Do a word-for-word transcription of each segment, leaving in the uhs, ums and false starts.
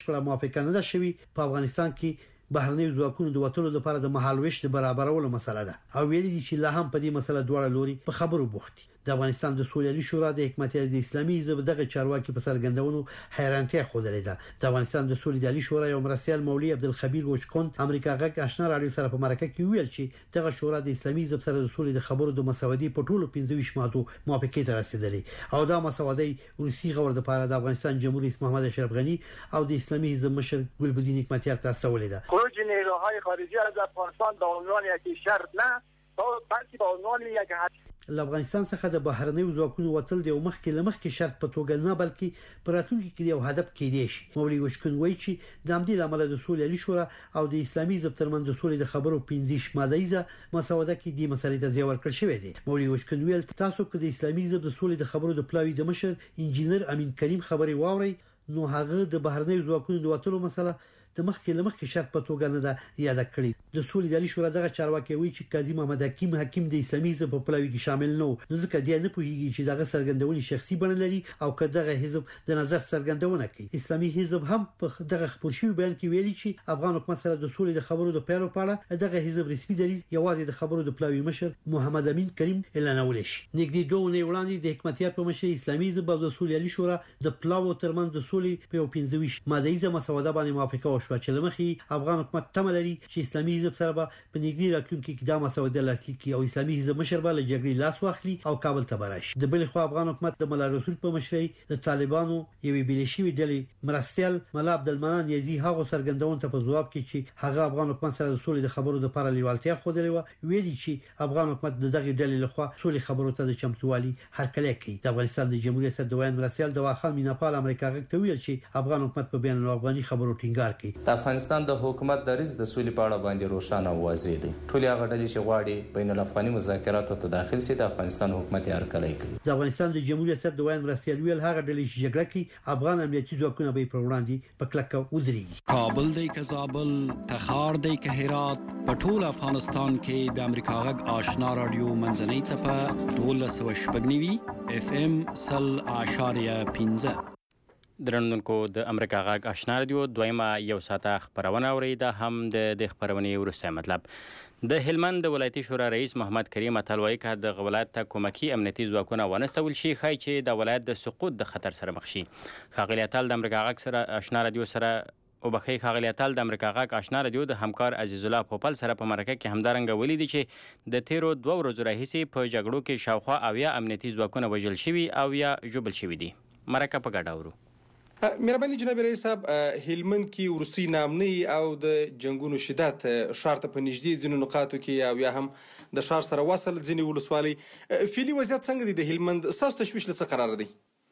موافقه نه ده شوی په افغانستان کې بهرنی ځواکونو د وټولو لپاره د مهالويش د برابرولو مسله ده او ویلي دي چې لا هم په دې مسله دواړه لوري په خبرو بوخت دي. د افغانستان د سولې شورا د حکومت د اسلامي حزب دغه چارواکي په سرګندونو حیرانتیا خوده ده. د افغانستان د سولې شورا یو مرستیال مولوی عبدالخبیر وشکون امریکا غږ آشنا رادیو سره په مرکه کې ویل چې دغه شورا د اسلامي حزب سره د سولې د خبرو د مسودي په ټولو پنځه ویشت ماده موافقه ته رسیدلې او دا مسودي روسي غور د لپاره د افغانستان جمهور رئیس محمد اشرف غنی او د اسلامي حزب مشر ګلبدین حکمتیار ته استولې ده. خروج نیروهای خارجی از افغانستان به عنوان یک شرط نه بلکه به عنوان یک له افغانستان څخه د بهرنی ځواکونو وتل د مخ کې لمخ کې شرط په توګه نه بلکې پراتونکو کې یو هدف کې دی شي. مولوی وشکون وایي چې د امدی لامل د سولې شورا او د اسلامي حزب ترمنځ د سولې د خبرو پنځه مادهیزه مسوده کې د مسلې ته ځای ورکړل شوی دی. مولوی وشکون ویل تاسو کې د اسلامي حزب د سولې د خبرو د پلاوی د مشر انجینر امین کریم خبري واوري نو هغه د بهرنی ځواکونو د وتلو مسله د مخکې لمخکې شرط په توګه نه ده یاد کړی. د سولې د شورا دغه چارواکي وایي چې قاضي محمد حکیم حکیم د اسلامي حزب په پلاوی کې شامل نه و نو ځکه دی نه پوهیږي چې دغه سرګندونې شخصي بڼه لري او کداغه حزب د نظر سرګندونه کوي. اسلامي حزب هم په دغه خبرشي بیان کې ویلي چې افغان حکومت سره د سولې د خبرو د پیلو په اړه دغه حزب رسمي دریځ یوازې د خبرو د پلاوی مشر محمد امین کریم اعلانول شي. نګدي دوه نه وړاندې د حکمتیار په مشر اسلامي حزب او د سولې شورا د پلاو ترمنځ د سولې په پنځه ویشت مادهیزه مسوده باندې موافقه وشوه چې لمخې افغان حکومت تمه لري چې اسلامي حزب سره به په نږدې راتلونکي کې د مسودې لاسلیک کوي او اسلامي حزب مشر به له جګړې لاس واخلي او کابل ته براشي. د بل خو افغان حکومت د مولا رسول په مشرۍ د طالبانو یوې بلشي ډلې مرستيال مولا عبدالمنان یزي هغه سرګندون ته په جواب کې چې هغه افغان حکومت سره د سولې د خبرو د لپاره لیوالتیا خوده ویلي چې افغان حکومت د دغه ډلې لخوا سولې خبرو ته د چمتووالي هرکلی کوي. د افغانستان د جمهوریت صدر دویم مرستيال د واخان میناپال امریکا غږ ته ویل چې افغان حکومت په بین الافغاني خبرو ټینګار کوي. د افغانستان د حکومت دریځ د سولې په اړه باندې روښانه او واضح دی. ټول هغه ډلې چې غواړي بین الافغاني مذاکراتو ته داخل شي د افغانستان حکومت یې هرکلی کوي. د افغانستان د جمهوریت صدر دویم مرستيال ویل هغه ډلې چې جګړه کوي افغان امنیتي ځواکونه به پر وړاندې په کلکه ودرېږي. کابل دی که زابل تخار دی که هرات په ټول افغانستان کې د امریکا غږ آشنا رادیو منځنۍ څپه دولس سوه شپږ نوي اف ام سل اعشاریه پنځه. درنونکو د امریکا غږ آشنا رادیو دویمه یو ساعته خبرونه اورئ. دا هم د د خبرونې وروستی مطلب. د هلمند د ولایتي شورا رئیس محمد کریم اتل وایي که د ولایت ته کومکي امنیتي ځواکونه ونستول شي ښایي چې د ولایت د سقوط د خطر سره مخ شي. ښاغلي اتل د امریکا غږ سره آشنا رادیو سره وبخښئ ښاغلي اتل د امریکا غږ آشنا رادیو د همکار عزیز الله پوپل سره په مرکه کې همدارنګه ولیدي چې د تیرو دوه ورځو راهیسې په جګړو کې شاوخوا اویا امنیتي ځواکونه وژل شوي او یا ژوبل شوي دي. مرکه په ګډه اورو. مهرباني جناب رئیس صاحب، هلمند کې وروستي نامنۍ او د جنگونو شدت ښار ته په نږدې ځینو نقاطو کې او یا هم د ښار سره وصل ځینې ولسوالۍ فعلي وضعیت څنګه دی د هلمند؟ ستاسو تشویش له څه قراره دی؟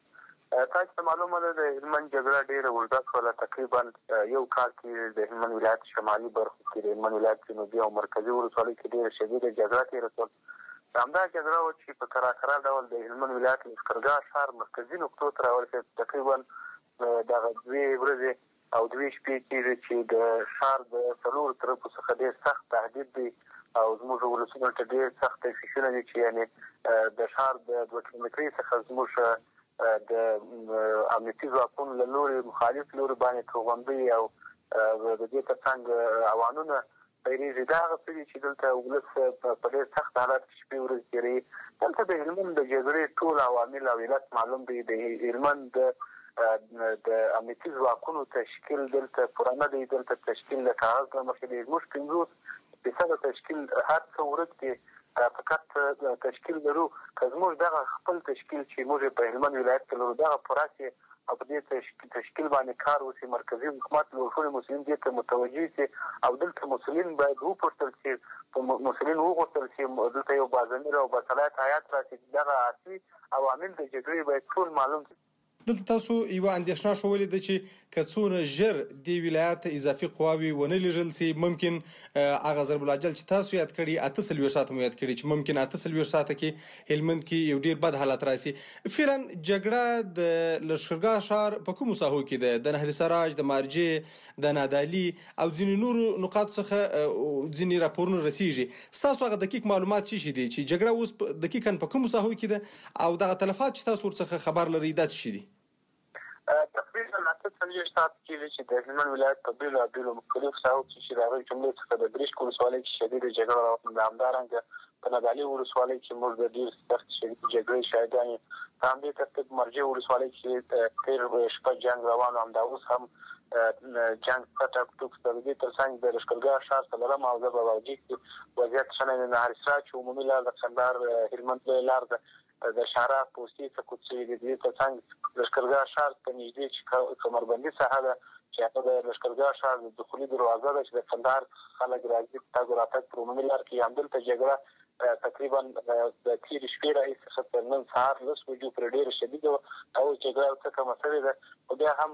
تاسو ته معلومه ده د هلمند جګړه ډېره اوږده شوله. تقریبا یو کال کې د هلمند ولایت شمالي برخو کې د هلمند ولایت جنوبي او مرکزي ولسوالۍ کې ډېره شدیده جګړه تېره شول. همدا جګړه وه چې په کراکرا ډول د هلمند ولایت لښکرګاه ښار مرکزي نقطو ته راورسېد. تقریبا دغه دوې ورځې او دوې شپې کېږي چې د ښار د څلورو طرفو څخه ډېر سخت تهدید دی او زموږ ولسونو ته ډېر سخت تشویشونه دي چې یعنې د ښار د دوه کیلومترۍ څخه زموږ د امنیتي ځواکونو له لوري مخالف لوري باندې توغندۍ او د دې تر څنګ اوانونه پیرېږي. دا هغه څه دي چې دلته ولس په ډېر سخت حالت کې شپې ورځې تېروي. دلته د هلمند د جګړې ټول عوامل او علت معلوم دی. د هلمند د امنیتي ځواکونو تشکیل دلته پوره نه دی. دلته تشکیل له کاغذ نه مخکې دی. زموږ پنځوس فیصده تشکیل هر څه ورځ کې فقط تشکیل لرو. که زموږ دغه خپل تشکیل چې موږ په هلمند ولایت کې لرو دغه پوره شي او په دې تشکیل باندې کار وشي، مرکزي حکومت لوړ مسؤلین دې ته متوجه شي او دلته مسؤلین باید وپوښتل شي، مسؤلین وغوښتل شي دلته یو باضمیر او باصلاحیت هیات راشي. دغه اصلي عوامل د جګړې باید ټول معلوم شي. دلته تاسو یوه اندېښنه ښولې ده چې که څونه ژر دې ولایت ته اضافي قواوې ونه لیږل سي ممکن هغه ضرب الاجل چې تاسو یاد کړي اته څلوېښت ساعته مو یاد کړي چې ممکن اته څلوېښت ساعته کې هلمند کې یو ډېر بد حالت راسي. فعلا جګړه د لښکرګاه ښار په کومو ساحو کې ده؟ د نهر سراج، د مارجې، د نادالي او ځینې نورو نقاطو څخه ځینې راپورونه رسیږي. ستاسو هغه دقیق معلومات څه شي دي چې جګړه اوس دقیقا په کومو ساحو کې ده او دغه تلفات چې تاسو ورڅخه خبر لرئ دا څه شي دي؟ تقریبا اته څلوېښت ساعت کېږي چې د هلمند ولایت په بېلابېلو مختلفو ساحو کې چې د هغوی جملې څخه د بریشک ولسوالۍ کې شدیده جګړه روانه ده، همدارنګه په نادعلي ولسوالۍ کې موږ د ډېر سخت شدید جګړې شاهدان یو. په همدې ترتیب مرجع ولسوالۍ کې تېر شپه جنګ روان و، همدا اوس هم جنګ ټک ټوک د دې ترڅنګ د لښکرګاه ښار څلورم او د باباجي کې وضعیت ښه نه دی. نهر اسرار چې عمومي لار د کندهار هلمند لویه لار ده د شارع پوستې څخه کوڅې د دې ترڅنګ لښکرګاه ښار ته نږدې چې کمربندي ساحه ده چې هغه د لښکرګاه ښار د دخولي دروازه ده چې د کندهار خلک راځي تګ او راتګ پر عمومي لار کې همدلته جګړه تقریبا د تېرې شپې راهیسې څخه تر نن سهار لس بجو پورې ډېره شدیده وه او جګړه څه کمه شوې ده. خو بیا هم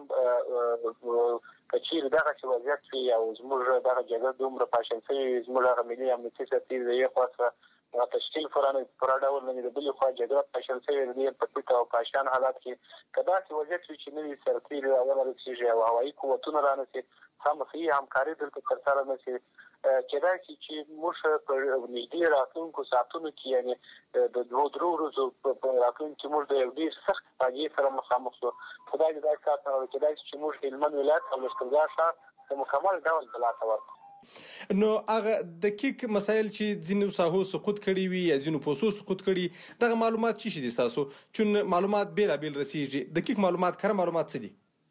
که چیرې دغه چې وضعیت وي او زموږ دغه جګړه دومره پاشل شوې وي، زموږ هغه ملي امنیتي سرتېري د یوې خوا څخه هغه تشکیل پوره ډول نه وي، د بلې خوا جګړه پاشل شوې ده، ډېر په ټیټ او پاشان حالات کې که داسې وضعیت وي چې نوي سرتېري راورسېږي او هوایي قوتونه رانسي، سمه صحیح همکاري دلته ترسره نه شي، کېدای شي چې موږ په نږدې راتلونکو ساعتونو کې یعنې د دوو درو ورځو په راتلونکي کې موږ د یو ډېر سخت فاجعې سره مخامخ شو. خدای دې داسې کار نه وکړي، کېدای شي چې موږ هلمند ولایت او لښکرګاه ښار په مکمل ډول په لاس ورکړو. نو هغه دقیق مسایل چې ځینو ساحو سقوط کړي وي یا ځینو پوسو سقوط کړي، دغه معلومات څه شي دي ستاسو؟ چون معلومات بېلابېل رسېږي، دقیق معلومات کره معلومات څه دي؟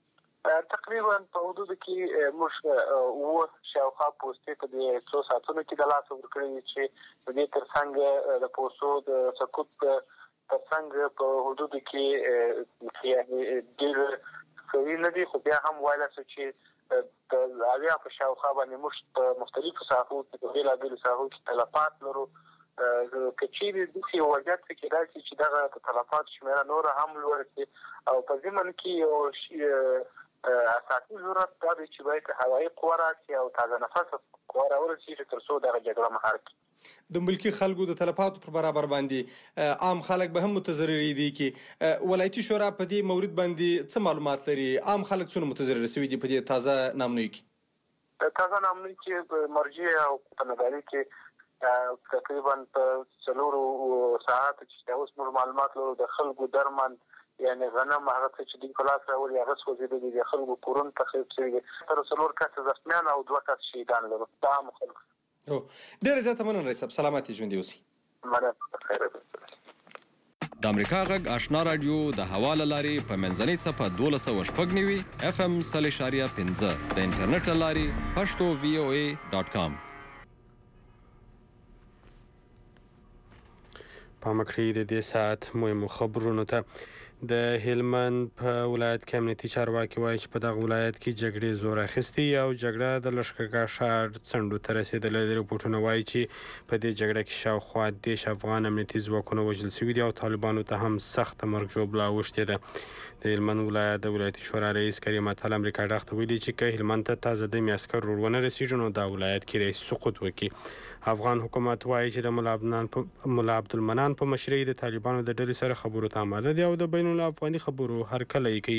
تقریبا په حدودو کې موږ اووه شاوخوا پوستې په دې څو ساعتونو کې د لاسه ورکړي دي چې د دې ترڅنګ د پوستو د سقوط ترڅنګ په حدودو کې یعنې ډېر قوي نه دي، خو بیا هم ویلی شو چې د اویا په شاوخوا باندې موږ په مختلفو ساحو کې په بېلابېلو ساحو کې تلفات لرو. که چیرې داسې یو وضعیت وي کېدای شي چې دغه د تلفاتو شمېره نوره هم لوړه شي او په ضمن کې یو اساسي ضرورت دا دی چې باید هوایي قوه راشي او تازه نفس قوه راورسېږي تر څو دغه جګړه مهار کړي. د ملکي خلکو د تلفاتو پر برابر باندې عام خلک به هم متضرر دي کې ولایتي شورا په دې مورد باندې څه معلومات لري؟ عام خلک څونه متضرر شوي دي په دې تازه نامنوي کې؟ تازه نامنوي کې مرجع او په نادعلي کې تقریبا په څلورو ساعاتو چې اوس موږ معلومات لرو د خلکو درمند یعنې غنم هغه څه چې دوی په لاس راولي هغه سوځېدلي دي، خلکو کورونه تخریب شوي دي، تر څلور کسه زخمیان او دوه کسه شهیدان لرو د عامو خلکو. ډېره زیاته مننه رئیس صاحب، سلامت یې ژوندي اوسئ. مننه، خیر اوسئ. د امریکا غږ آشنا رادیو د هوا له لارې په منځنۍ څپه دولس سوه شپږ نوي اف ام سل اشاریه پنځه د انټرنیټ له لارې پښتو وی او ای ډاټ کام. پام کړئ د دې ساعت مهمو خبرونو ته. د هلمند په ولایت کې امنیتي چارواکي وایي چې په دغه ولایت کې جګړې زور اخیستی او جګړه د لښکرګاه ښار څنډو ته رسېدلې ده. رپورټونه وایي چې په دې جګړه کې شاوخوا دېرش افغان امنیتي ځواکونه وژل شوي دي او طالبانو ته هم سخته مرګ ژوبله اوښتې ده. د هلمند ولایت د ولایتي شورا رئیس کریم اتل امریکا ډاغ ته ویلي چې که هلمند ته تازه دمې عسکر ور ونه رسېږي نو دا ولایت کې رئیس سقوط وکړي. افغان حکومت وایي چې د ملا عبدالمنان په مشرۍ د طالبانو د ډلې سره خبرو ته آماده دي او د بین الافغاني خبرو هرکلی کوي.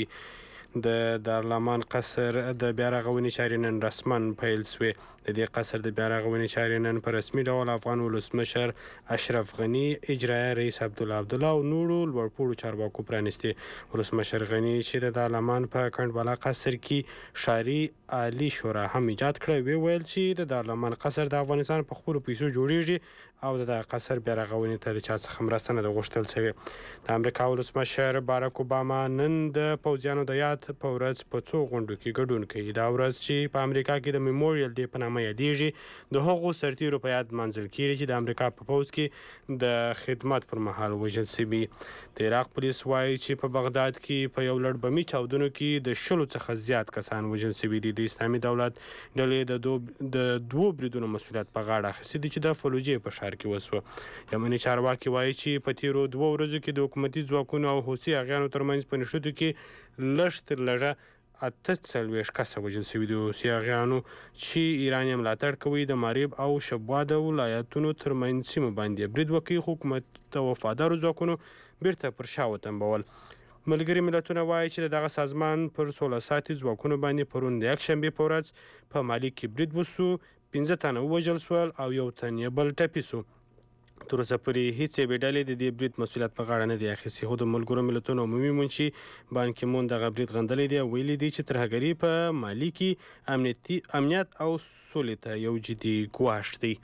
د دارالامان قصر د بیا رغونې چارې نن رسما پیل شوې. د دې قصر د بیا رغونې چارې نن په رسمي ډول افغان ولسمشر اشرف غني، اجرایه رئیس عبدالله عبدالله او نورو لوړپوړو چارواکو پرانیستې. ولسمشر غني چې د دارالامان په کنډواله قصر کې ښاري عالي شورا هم ایجاد کړه، وی ویل چې د دارالامان قصر د افغانستان په خپلو پیسو جوړیږي او د دغه قصر بیا رغونې ته د چا څخه مرسته نه ده غوښتل شوې. د امریکا ولسمشر باراک اوباما نن د پوځیانو د یاد په ورځ په څو غونډو کې ګډون کوي. دا ورځ چې په امریکا کې د میموریل ډے په نامه یادیږي د هغو سرتیرو په یاد منځل کیږي چې د امریکا په پوځ کې د خدمت پر مهال وژل شوي. د عراق پولیس وایي چې په بغداد کې په یو لړ بمي چاودنو کې د شلو څخه زیات کسان وژل شوي دي. د اسلامي دولت ډلې د دوه د دوو بریدونو مسؤلیت په غاړه اخیستی دی چې د فلوجې په ښار کې وسوه. یمني چارواکي وایي چې په تیرو دوه ورځو کې د حکومتي ځواکونو او حوثي اغیانو ترمنځ په نښتو کې لږ تر لږه اته څلوېښت کسه وژل شوي دي. حوثي اغیانو چې ایران یې ملاتړ کوي د ماریب او شبوا د ولایتونو ترمنځ سیمو باندې برید وکړي، خو حکومت ته وفادارو ځواکونو بیرته پر شا وتمبول. ملګري ملتونه وایي چې دغه سازمان پر سوله ساتي ځواکونو باندې پرون د یکشنبې په ورځ په مالي کې برید وسو، پنځه تنه ووژل شول او یو تن یې بل ټپي سو. تر اوسه پورې هیڅ یوې ډلې د دې برید مسؤلیت په غاړه نه دی اخیستی، خو د ملګرو ملتونو عمومي منشي بان کی مون دغه برید غندلی دی او ویلي دی چې ترهګري په مالي کې امنیت او سولې ته یو جدي ګواښ دی.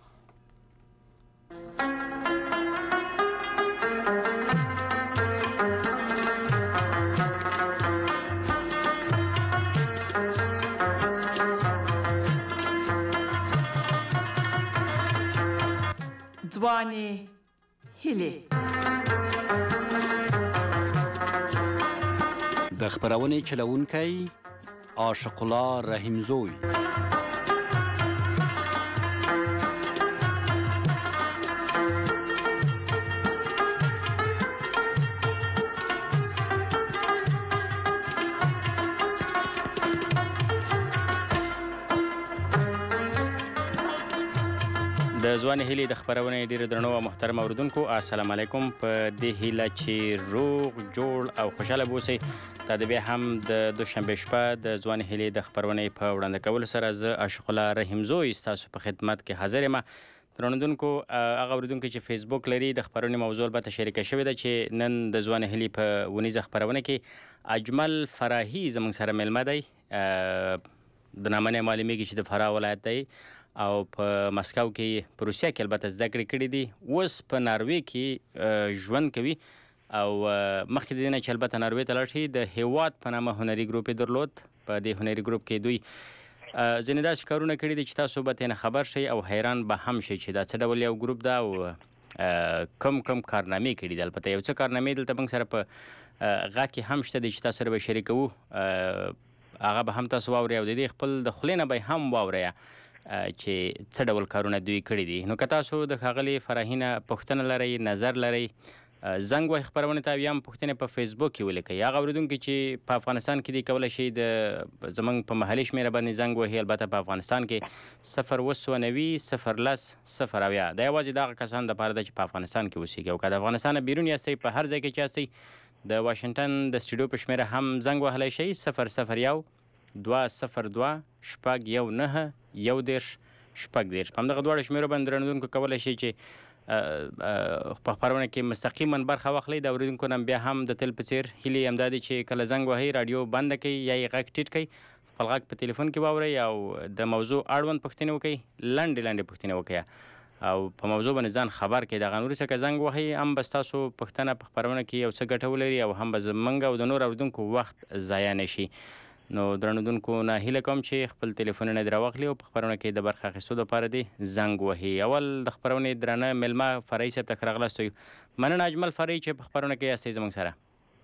ځوانې هیلې د خپرونې چلوونکی عاشق الله رحیمزوی. د ځوانې هیلې د خپرونې ډېر درنو او محترم اوریدونکو السلام علیکم. په دې هیله چې روغ جوړ او خوشحاله بوسئ. دا د بیا هم د دوشنبې شپه د ځوانې هیلې د خپرونې په وړاندې کولو سره زه عاشق الله رحیمزوی ستاسو په خدمت کې حاضر یم. درنوونکو هغه اوریدونکي چې فیسبوک لري د خپرونې موضوع البته شریکه شوې ده چې نن د ځوانې هیلې په ونیزه خپرونه کې اجمل فراهي زموږ سره میلمه دی. د نامه نه معلومیږي چې د فراه ولایت دی او په مسکو کې په روسیه کې البته زده کړې کړې دي. اوس په ناروې کې ژوند کوي او مخکې د دې نه چې البته ناروې ته لاړ شي د هیواد په نامه هنري ګروپ یې درلود. په دې هنري ګروپ کې دوی ځینې داسې کارونه کړي دي چې تاسو به ترې خبر شئ او حیران به هم شئ چې دا څه ډول یو ګروپ ده او کم کم کارنامې کړي دي. البته یو څه کارنامې دلته موږ سره په غږ کې هم شته دي چې تاسو سره به شریکوو، هغه به هم تاسو واورئ او د دې خپل د خولې نه به هم واورئ چې څه ډول کارونه دوی کړي دي. نو که تاسو د ښاغلي فراهي نه پوښتنه لرئ، نظر لرئ، زنګ وهئ خپرونې ته، بیا هم پوښتنې په فیسبوک کې ولیکئ. هغه اورېدونکي چې په افغانستان کې دي کولی شي د زموږ په محلي شمېره باندې زنګ وهي. البته په افغانستان کې صفر اووه سوه نوي صفر لس صفر اویا دا یوازې دغه کسانو دپاره ده چې په افغانستان کې اوسېږي. او که د افغانستان نه بیرون یاستئ په هر ځای کې چې یاستئ د واشنګټن د سټوډیو په شمېره هم زنګ وهلی شئ صفر صفر یو دوه صفر دوه شپږ یو نهه یو دېرش شپږ دېرش. په همدغه دواړو شمېرو باندې درنوونکو کولی شي چې په خپرونه کې مستقیما برخه واخلئ. د اورېدونکو نه بیا هم د تل په څېر هیلې همدا دي چې کله زنګ وهئ راډیو بنده کړئ یا یې غږ ټیټ کړئ، خپل غږ په تلیفون کې واورئ او د موضوع اړوند پوښتنې وکړئ، لنډې لنډې پوښتنې وکړئ او په موضوع باندې ځان خبر کړئ. دغه وروسته که زنګ وهئ هم به ستاسو پوښتنه په خپرونه کې یو څه ګټه ولري او هم به زموږ او د نورو اورېدونکو وخت ضایع نه شي. نو درنوونکو نه هیله کوم چې خپل تلیفونونه دې راواخلي او په خپرونه کې د برخه اخیستو دپاره دې زنګ وهي. اول د خپرونې درانه میلمه فرعي صاحب ته ښه راغلاست. مننه اجمل فرعي چې په خپرونه کې یاستئ زموږ سره.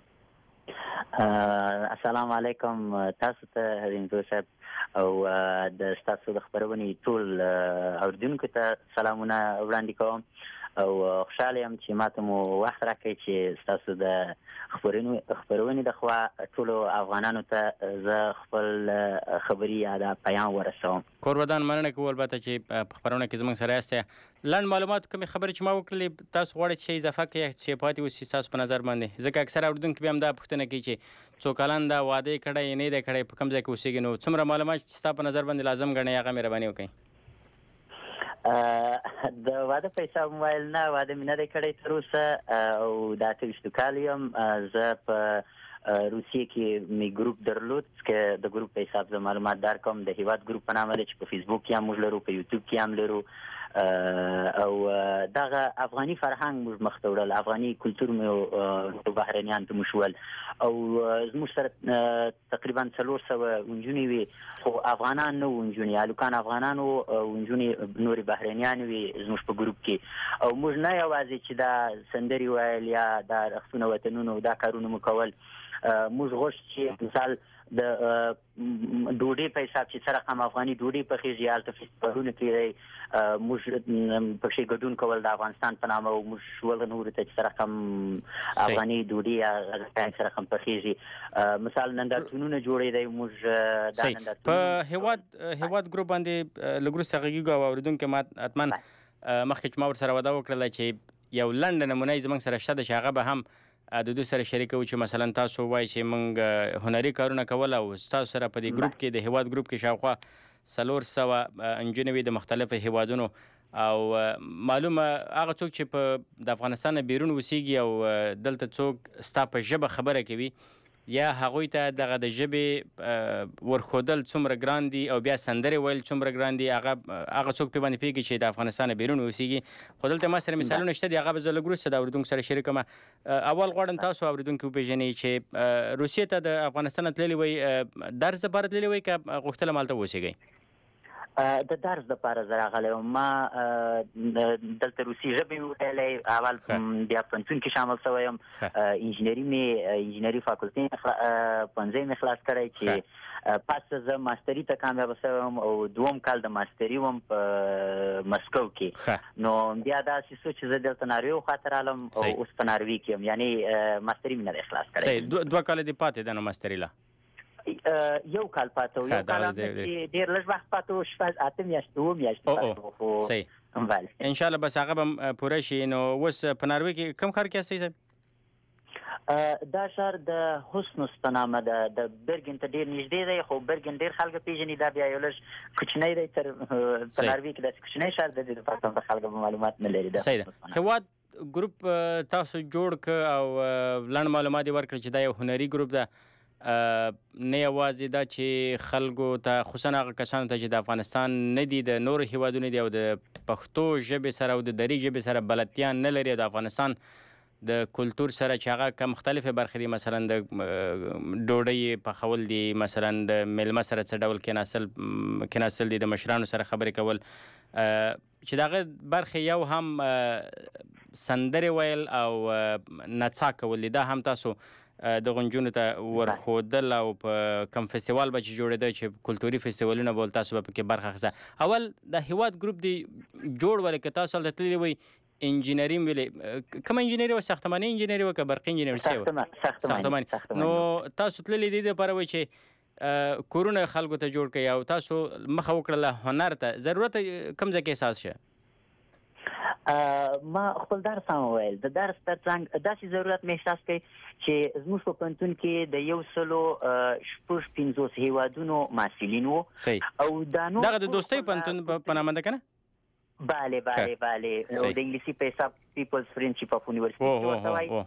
السلام علیکم تاسو ته رحیمزوی صاحب او د ستاسو د خپرونې ټول اورېدونکو ته سلامونه وړاندې کوم او خوشحاله یم چې ماته مو وخت راکړئ چې ستاسو د خپرونې د خوا ټولو افغانانو ته زه خپل خبري یا د پیام ورسوم. کورودان مننه کوو البته چې په خپرونه کې زموږ سره یاستئ. لنډ معلومات کومې خبرې چې ما وکړلې تاسو غواړئ چې اضافه کړئ چې پاتې اوسي ستاسو په نظر باندې؟ ځکه اکثره اورېدونکي بیا هم دا پوښتنه کوي چې څو کلن ده، واده یې کړی نه دی کړی، په کوم ځای کې اوسېږي. نو څومره معلومات چې ستا په نظر باندې لازم ګڼئ هغه مهرباني وکړئ. د واده په حساب موبایل نه واده مې نه دی کړی تر اوسه او د اته ویشتو کال یم. زه په روسیې کې مې ګروپ درلود که د ګروپ په حساب زه معلومات درکوم. د هیواد ګروپ په نامه دی چې په فیسبوک کې هم موږ لرو، په یوټیوب کې هم لرو او دغه افغاني فرهنګ موږ مخ ته وړل، افغاني کلتور مې بهرنیانو ته مشول او زموږ سره تقریبا څلور سوه نجونې وې، خو افغانان نه وو نجونې، هلکان افغانان وو او نجونې نورې بهرنیانې وې زموږ په ګروپ کې. او موږ نه یوازې چې دا سندرې ویل یا دا رقصونه وطنونو دا کارونه مو کول، موږ غوښت چې مثال د ډوډۍ په حساب چې څه رقم افغاني ډوډۍ پخېږي هلته فستیوالونه کېدی، موږ پکښې ګډون کول د افغانستان په نامه او موږ ول نورو ته چې څه رقم افغاني ډوډۍ یا غذاګانې څه رقم پخېږي. مثال نندارتونونه جوړېدی، موږ دا نندارتون په هېواد هېواد ګروپ باندې لږ وروسته غږېږو او اورېدونکي ما حتما مخکې چې ما ورسره وعده وکړله چې یو لنډه نمونه یې زموږ سره شته ده چې هغه به هم د دوی سره شریکوو چې مثلا تاسو وایي چې موږ هنري کارونه کول او ستاسو سره په دې ګروپ کې د هیواد ګروپ کې شاوخوا څلور سوه نجونې وي د مختلفو هیوادونو او معلومه هغه څوک چې په د افغانستان بیرون اوسېږي او دلته څوک ستا په ژبه خبره کوي یا هغوی ته دغه د ژبې ورښودل څومره ګران دي او بیا سندرې ویل څومره ګران دي هغه هغه څوک پرې باندې پوهېږي چې د افغانستان بیرون اوسېږي خو دلته ما سره مثالونه شته دي هغه به زه لږ وروسته د اورېدونکو سره شریکوم اول غواړم تاسو اورېدونکي وپېژنئ چې روسیې ته د افغانستان تللي وئ درس دپاره تللي وئ که غوښتل هم هلته واوسېږئ د درس دپاره زه راغلی وم ما دلته روسي ژبې مې ویلی اول بیا پوهنتون کې شامل شوی یم انجینري مې انجینري فاکولټي پوهنځی مې خلاص کړی چې پس زه ماستري ته کامیابه شوی یم او دوم کال د ماستري وم په مسکو کې نو بیا داسې سو چې زه دلته ناروې خواته رالم او اوس په ناروې کې یم یعنې ماستري مې نه دی خلاص کړی دوه کاله دې پاتې ده نو ماستري له یو کال پاتې و یو کال هم چې ډېر لږ وخت پاتې و شپږ اته میاشتې اوه میاشتې پاتې و خو صحیح انشاءالله بس هغه به پوره شي نو اوس په ناروې کې کوم ښار کې هستئ صاحب دا ښار د حسنوس په نامه ده د برګن ته ډېر نږدې دی خو برګن ډېر خلک پېژني دا بیا یو لږ کوچنی دی تر په ناروې کې داسې کوچنی ښار دی د دې په خلکو به معلومات نه لري صحیح ده هېواد ګروپ تاسو جوړ که او لنډ معلومات یې ورکړي چې دا یو هنري ګروپ ده نه یوازې دا چې خلکو ته خصوصا هغه کسانو ته چې د افغانستان نه دي د نورو هیوادونو دي او د پښتو ژبې سره او د دري ژبې سره بلدتیا نه لري د افغانستان د کلتور سره چې هغه که مختلفې برخې دي مثلا د ډوډۍ پخول دي مثلا د میلمه سره څه ډول کېناستل کېناستل دي د مشرانو سره خبرې کول چې د هغه برخې یو هم سندرې ویل او نڅا کول دي دا هم تاسو د غنجونو ته ورښودل او په کم فستیوال به چې جوړېده چې کلتوري فستیوالونه به تاسو به پکې برخه اخیسته اول د هیواد ګروپ دی جوړ ولې که تاسو هلته تللي وئ انجینري مې ویلې کومه انجینري وه ساختماني انجینري وه که برقي انجینري څه وه ساختماني نو تاسو تللي دې دپاره وئ چې کورونه خلکو ته جوړ کړئ او تاسو مخه وکړله هنر ته ضرورت کوم ځای کې احساس شه ما خپل درس هم وویل د درس ترڅنګ داسې ضرورت مې احساس کوي چې زموږ په پوهنتون کې د یو سلو شپږ پنځوس هیوادونو محصلین وو او دا نور دغه د دوستۍ پوهنتون په نامه ده که نه بله بله بله او د انګلیسي په حساب پیپلز فرینډشپ اف یونیورسټي ورته وایي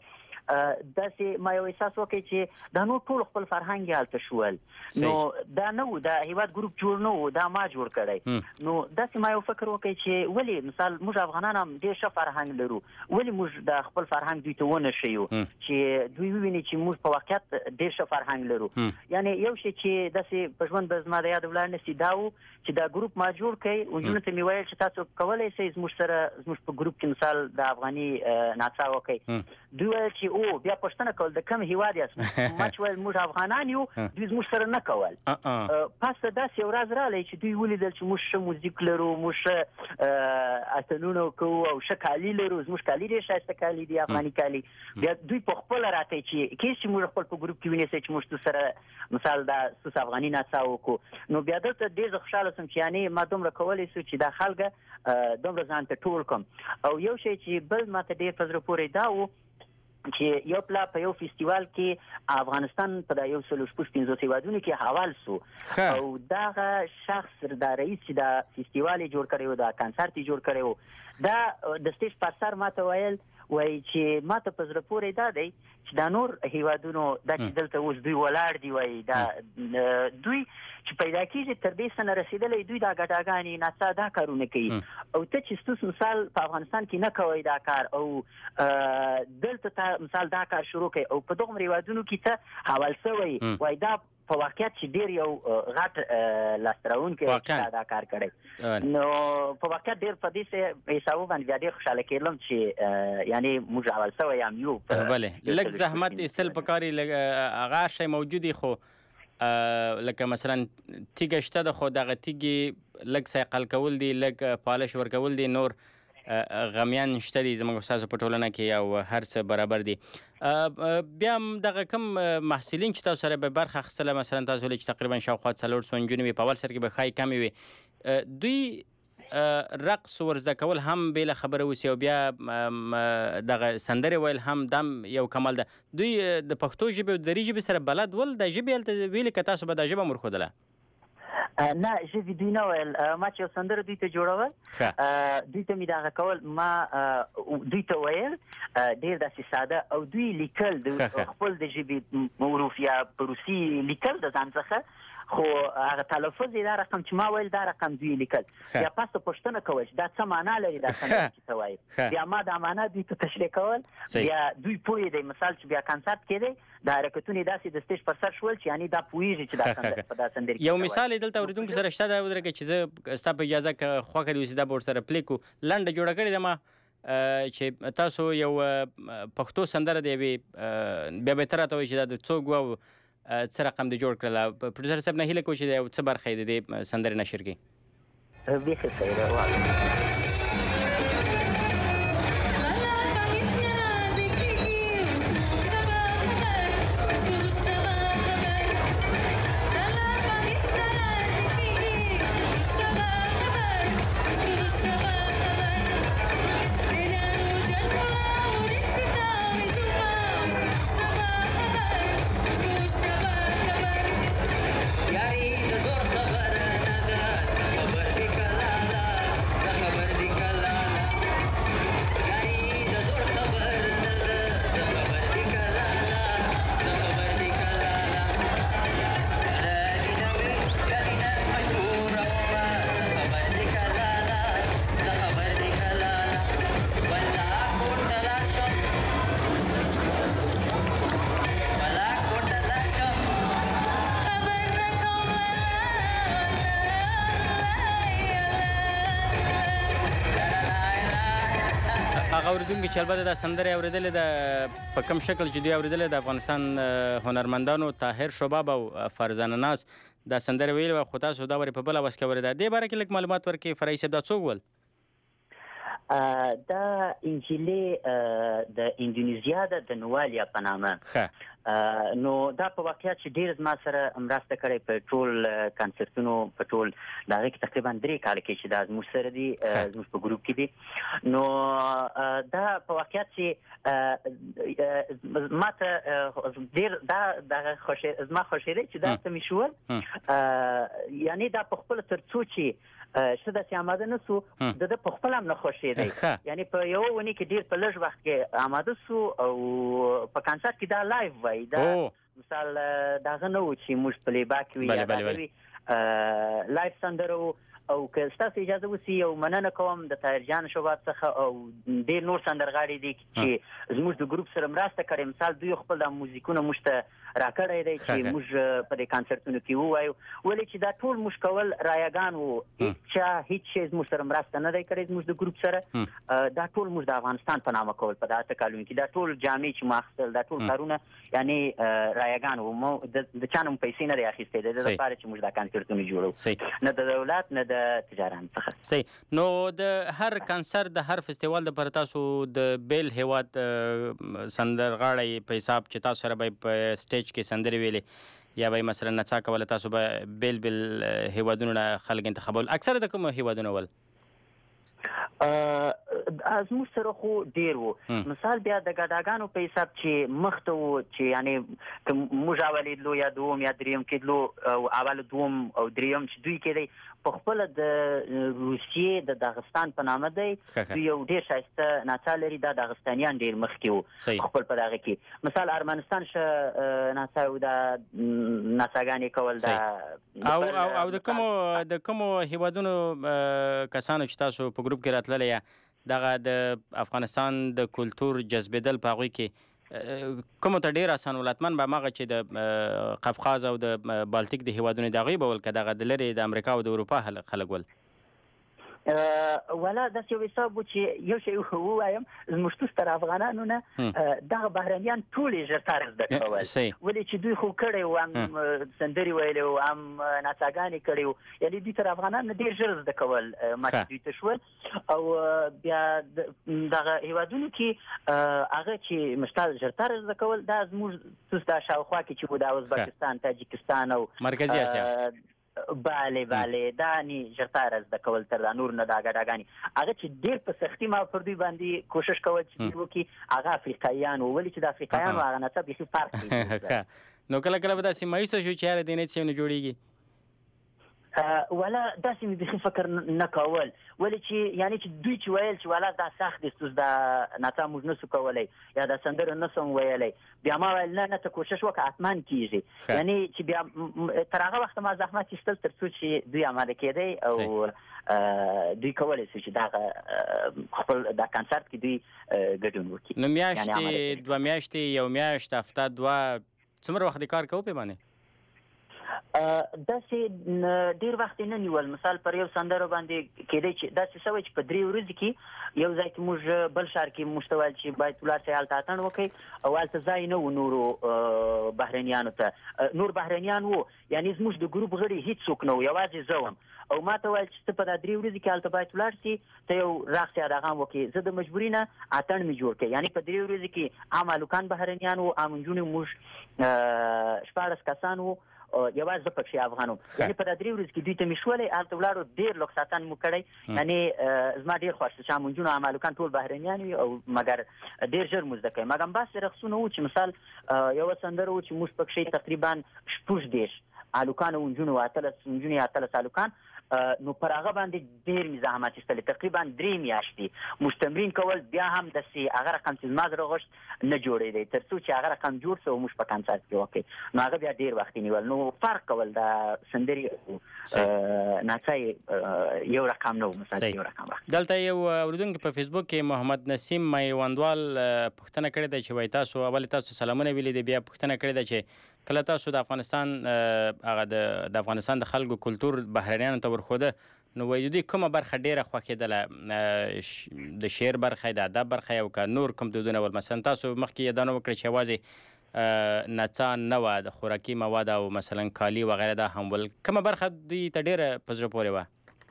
داسې ما یو احساس وکړی چې دا نور ټول خپل فرهنګ یې هلته شول نو دا نه و دا هیواد ګروپ جوړ نه و دا ما جوړ کړی نو داسې ما یو فکر وکړی چې ولې مثال موږ افغانان هم ډېر ښه فرهنګ لرو ولې موږ د خپل فرهنګ دوی ته ونه ښیو چې دوی وویني چې موږ په واقعیت ډېر ښه فرهنګ لرو یعنې یو شی چې داسې په ژوند به زما د یاد ولاړ نه سي دا و چې دا ګروپ ما جوړ کړی نجونو ته مې ویل چې تاسو کولی شئ زموږ سره زموږ په ګروپ کې مثال د افغاني نڅا وکړئ دوی ویل چې او بیا پوښتنه کول د کوم هیواد یاست ما چې ویل موږ افغانان یو دوی زموږ سره نه کول پس داسې یو ورځ راغلی چې دوی ولیدل چې موږ ښه موزیک لرو موږ ښه اتڼونه کوو او ښه کالي لرو زموږ کالي ډېر ښایسته کالي دي افغاني کالي بیا دوی په خپله راته چې کیس چې موږ خپل په ګروپ کې ونیسئ چې موږ تو سره مثال دا ستاسو افغاني نڅا وکړو نو بیا دلته ډېر زه خوشحاله شوم چې یعنې ما دومره کولی شو چې دا خلکه دومره ځان ته ټول کړم او یو شی چې بل ما ته ډېر په زړه پورې دا و چې یو پلا په یو فستیوال کې افغانستان په دا یو سلو شپږ پنځوس هیوادونو کې حوال سو او دغه شخص دا رئیس چې دا فستیوال یې جوړ کړی و دا کنسرت یې جوړ کړی و دا د سټیج پر سر ما ته ویل وایي چې ما ته په زړه پورې دا دی چې دا نور هیوادونو دا چې دلته اوس دوی ولاړ دي وایي دا دوی چې پیدا کېږي تر دې سنه رسېدلی دوی دا ګډاګانې نڅا دا کارونه کوي او ته چې ستاسو مثال په افغانستان کې نه کوئ دا کار او دلته ته مثال دا کار شروع کوي او په دغومره هیوادونو کې ته حوال شوی وایي دا په واقعیت چې ډېر یو غټ لاسته راوړونکی چې دا کار کړی نو په واقعیت ډېر په دې حسابو باندې بیا ډېر خوشحاله کېدلم چې یعنې موږ حوال شوی یم یو بلې لږ زحمت ایستل پکار هغه شی موجود دی خو لکه مثلا تیږه شته ده خو دغه تیږې لږ سایقل کول دي لږ پالش ورکول دي نور غمیان شته دي زموږ ستاسو په ټولنه کې او هر څه برابر دي بیا هم دغه کوم محصلین چې تاسو سره به برخه اخیستله مثلا تاسو ویلې چې تقریبا شاوخوا څلور سوه نجونې وي په اول سر کې به ښایي کمې وي دوی رقص ورزده کول هم بېله خبره اوسي او بیا دغه سندرې ویل هم دا یو کمال ده دوی د پښتو ژبې او دري ژبې سره بلد ول دا ژبې هلته ویلې که تاسو به دا ژبه هم ورښودله نه ژبې دوی نه ویل ما چې یو سندره دوی ته جوړول دوی ته مې دغه کول ما دوی ته ویل ډېر داسې ساده او دوی لیکل د خپل د ژبې حروف یا په روسي لیکل د ځان څخه خو هغه تلفظ یې دا رقم چې ما ویل دا رقم دوی لیکل بیا پس ته پوښتنه کوئ چې دا څه معنا لري دا سندره چې ته وایې بیا ما دا معنا دوی ته تشریح کول بیا دوی پوهېدی مثال چې بیا کنسرت کېدی دا حرکتونه یې داسې د سټیج پر سر شول چې یعنی دا پوهېږي چې دا سندره په دا سندره کې یو مثال یې دلته اورېدونکو سره شته دا ودرېږه چې زه ستا په اجازه که خوښه دې اوسي دا به ورسره پلی کړو لنډه جوړه کړې ده ما چې تاسو یو پښتو سندره د یوې بیا به ته راته وایي چې دا د څوک وه څه رقم دې جوړ کړله پروډوسر صاحب نه هیله کوو چې د یو څه برخه یې د دې سندرې نشر کړي بیخي صحیح ده واقعا اوریدونکو چې البته دا سندره اورېدلې ده په کوم شکل چې دوی اورېدلې د افغانستان هنرمندانو طاهر شباب او فرزانه ناز دا سندره ویلې وه خو تاسو دا ورې په بله وس کې اورېده دې باره کې لږ معلومات ورکړئ فرعي صاحب دا څوک ول دا انجلۍ د اندونیزیا ده د نوالیا په نامه نو دا په واقعیت چې ډېر زما سره مرسته کړې په ټول کنسرتونو په ټول د هغې کې تقریبا درې کاله کې چې دا زموږ سره دي زموږ په ګروپ کې دي نو دا په واقعیت چې ما ته ډېر دا دغه زما خوښېدی چې دا ته مې شول یعنې دا په خپله تر څو چې څه داسې آماده نه سو د ده په خپله هم نه خوښېدی یعنې په یوه اونۍ کې ډېر په لږ وخت کې آماده سو او په کنسرت کې دا لایف وایي دا مثال دغه نه و چې موږ په لیبا کې وي یا دغه وي لایف سندره و او که ستاسو اجازه وسي یو مننه کوم د طاهر جان شباب څخه او ډېر نور سندرغاړي دي چې زموږ د ګروپ سره مرسته کړې مثال دوی خپل د موزیکونه موږ ته راکړی دی چې موږ په دې کنسرتونو کې ووایو ولې چې دا ټول موږ کول رایګان وو هېڅ چا هېڅ شی زموږ سره مرسته نه دی کړی زموږ د ګروپ سره دا ټول موږ د افغانستان په نامه کول په دا اته کالونو کې دا ټول جامې چې ما اخیستل دا ټول کارونه یعنې رایګان وو د چا نه مو پیسې نه دی اخیستی د دې لپاره چې موږ دا کنسرتونه جوړو نه د دولت نه د تجاران څخه صحیح نو د هر کنسرت د هر فستیوال دپاره تاسو د بیل هیواد سندرغاړی په حساب چې تاسو سره به په سټیج کې سندرې ویلې یا به مثلا نڅا کوله تاسو به بیل بیل هیوادونو نه خلک انتخابول اکثره د کومو هیوادونو ول زموږ سره خو ډېر وو مثال بیا د ګډاګانو په حساب چې مخته وو چې یعنې که موږ اول لیدلو یا دوم یا دریم کېدلو او اول دوم او دریم چې دوی کېدی په خپله د روسیې د داغستان په نامه دی دوی یو ډېر ښایسته ناڅا لري دا داغستانیان ډېر مخکې وو خپل په دغه کې مثال ارمنستان ښه ناڅا و دا ناڅاګانې کول دا او او د کومو د کومو هیوادونو کسانو چې تاسو په ګروپ کې راتللی یا دغه د افغانستان د کلتور جذبېدل په هغوی کې کومو ته ډېر اسان ولاتمن به هماغه چې د قفقاز او د بالتیک د هیوادونو د هغوی به ول که دغه د لرې د امریکا او د اروپا خلک ول ولا داسې یو حساب و چې یو شی ووایم زموږ تر افغانانو نه دغه بهرنیان ټول یې ژر زده کول ولې چې دوی خو کړی و هم سندرې ویلې و هم نڅاګانې کړې و یعنې دوی تر افغانانو نه ډېر ژر زده کول ما چې دوی ته شول او بیا دغه هیوادونو کې هغه چې مشتال ژر زده کول دا زموږ دا شاوخوا کې چې و دا ازبکستان تاجکستان او مرکزي اسیا بله بله دا نی ژرتاره زده کول تر دا نور نه دا ګډاګانې هغه چې ډېر په سختي ما پر دوی باندې کوشش کول چې دوی وکړي هغه افریقایان وو ولې چې د افریقایانو هغه نڅا بیخي فرق دی نو کله کله به داسې مایوسه شو چې یاره دې نه څه نه جوړېږي ولا داسې مې بیخي فکر نه کول ولې چې یعنی چې دوی چې ویل چې ولا دا سخت دي ستاسو دا ناڅه موږ نسو کولی یا دا سندره نسم ویلی بیا ما ویل نه نه ته کوشش وکړه حتما کېږي یعنی چې بیا تر هغه وخته ما زحمت ایستل تر څو چې دوی اماده کېدی او دوی کولی شي چې دا خپل دا کنسرت کې دوی ګډون وکړي. نو میاشتې دوه میاشتې یو میاشت هفته دوه څومره وخت کار کوو پې باندې؟ داسې ډیر وخت نه نیول. مثال پر یو سندره باندې کېدی چې داسې شوی چې په درې ورځې کې یو ځای کې موږ بل ښار کې موږ ته ویل چې باید ولاړ شئ هلته اتڼ وکړئ او هلته ځای نه و نورو بهرنیانو ته نور بهرنیان وو یعنې زموږ د ګروپ غړي هېڅ څوک نه و یوازې زه وم او ما ته ویل چې ته په دا درې ورځې کې هلته باید ولاړ شي ته یو راغ سي ادغام وکړې زه د مجبوري نه اتڼ مې جوړ کړې یعنې په درې ورځې کې عام هلکان بهرنیان وو عام نجونې موږ شپاړس کسان وو یوازې زه پکښې افغان وم یعنې په دا درې ورځې کې دوی ته مې شولی هلته ولاړو ډېر لوکس اتڼ مو کړی یعنې زما ډېر خوښ چې عام نجونو عام هلکان ټول بهرنیان وي او مګر ډېر ژر مو زده کوي مګر همداسې رقصونه وو چې مثال یوه سندره وو چې موږ پکښې تقریبا شپږ دېرش هلکان او نجونو اتلس نجونې اتلس هلکان نو پر هغه باندې ډېر مې زحمت ایستلی تقریبا درې میاشتې موږ تمرین کول بیا هم داسې هغه رقم چې زما زړه غوښت نه جوړېدی تر څو چې هغه رقم جوړ شو او موږ په کنسرت کې وکړئ نو هغه بیا ډېر وخت نیول نو فرق کول د سندرې ناڅه یو رقم نه و مثلا یو رقم وخت. دلته یو اورېدونکی په فیسبوک کې محمد نسیم میوندوال پوښتنه کړې ده چې وایي تاسو اول تاسو سلامونه ویلي دي بیا پوښتنه کړې ده چې کله تاسو د افغانستان هغه د افغانستان د خلکو کلتور بهرنیانو ته ورښوده نو وایي دوی کومه برخه ډېره خوښېدله د شعر برخه د ادب برخه او که نور کوم دودونه ول مثلا تاسو مخکې یې دا نه وکړئ چې یوازې نڅا نه وه د خوراکي مواد او مثلا کالي وغیره دا هم ول کومه برخه دوی ته ډېره په زړه پورې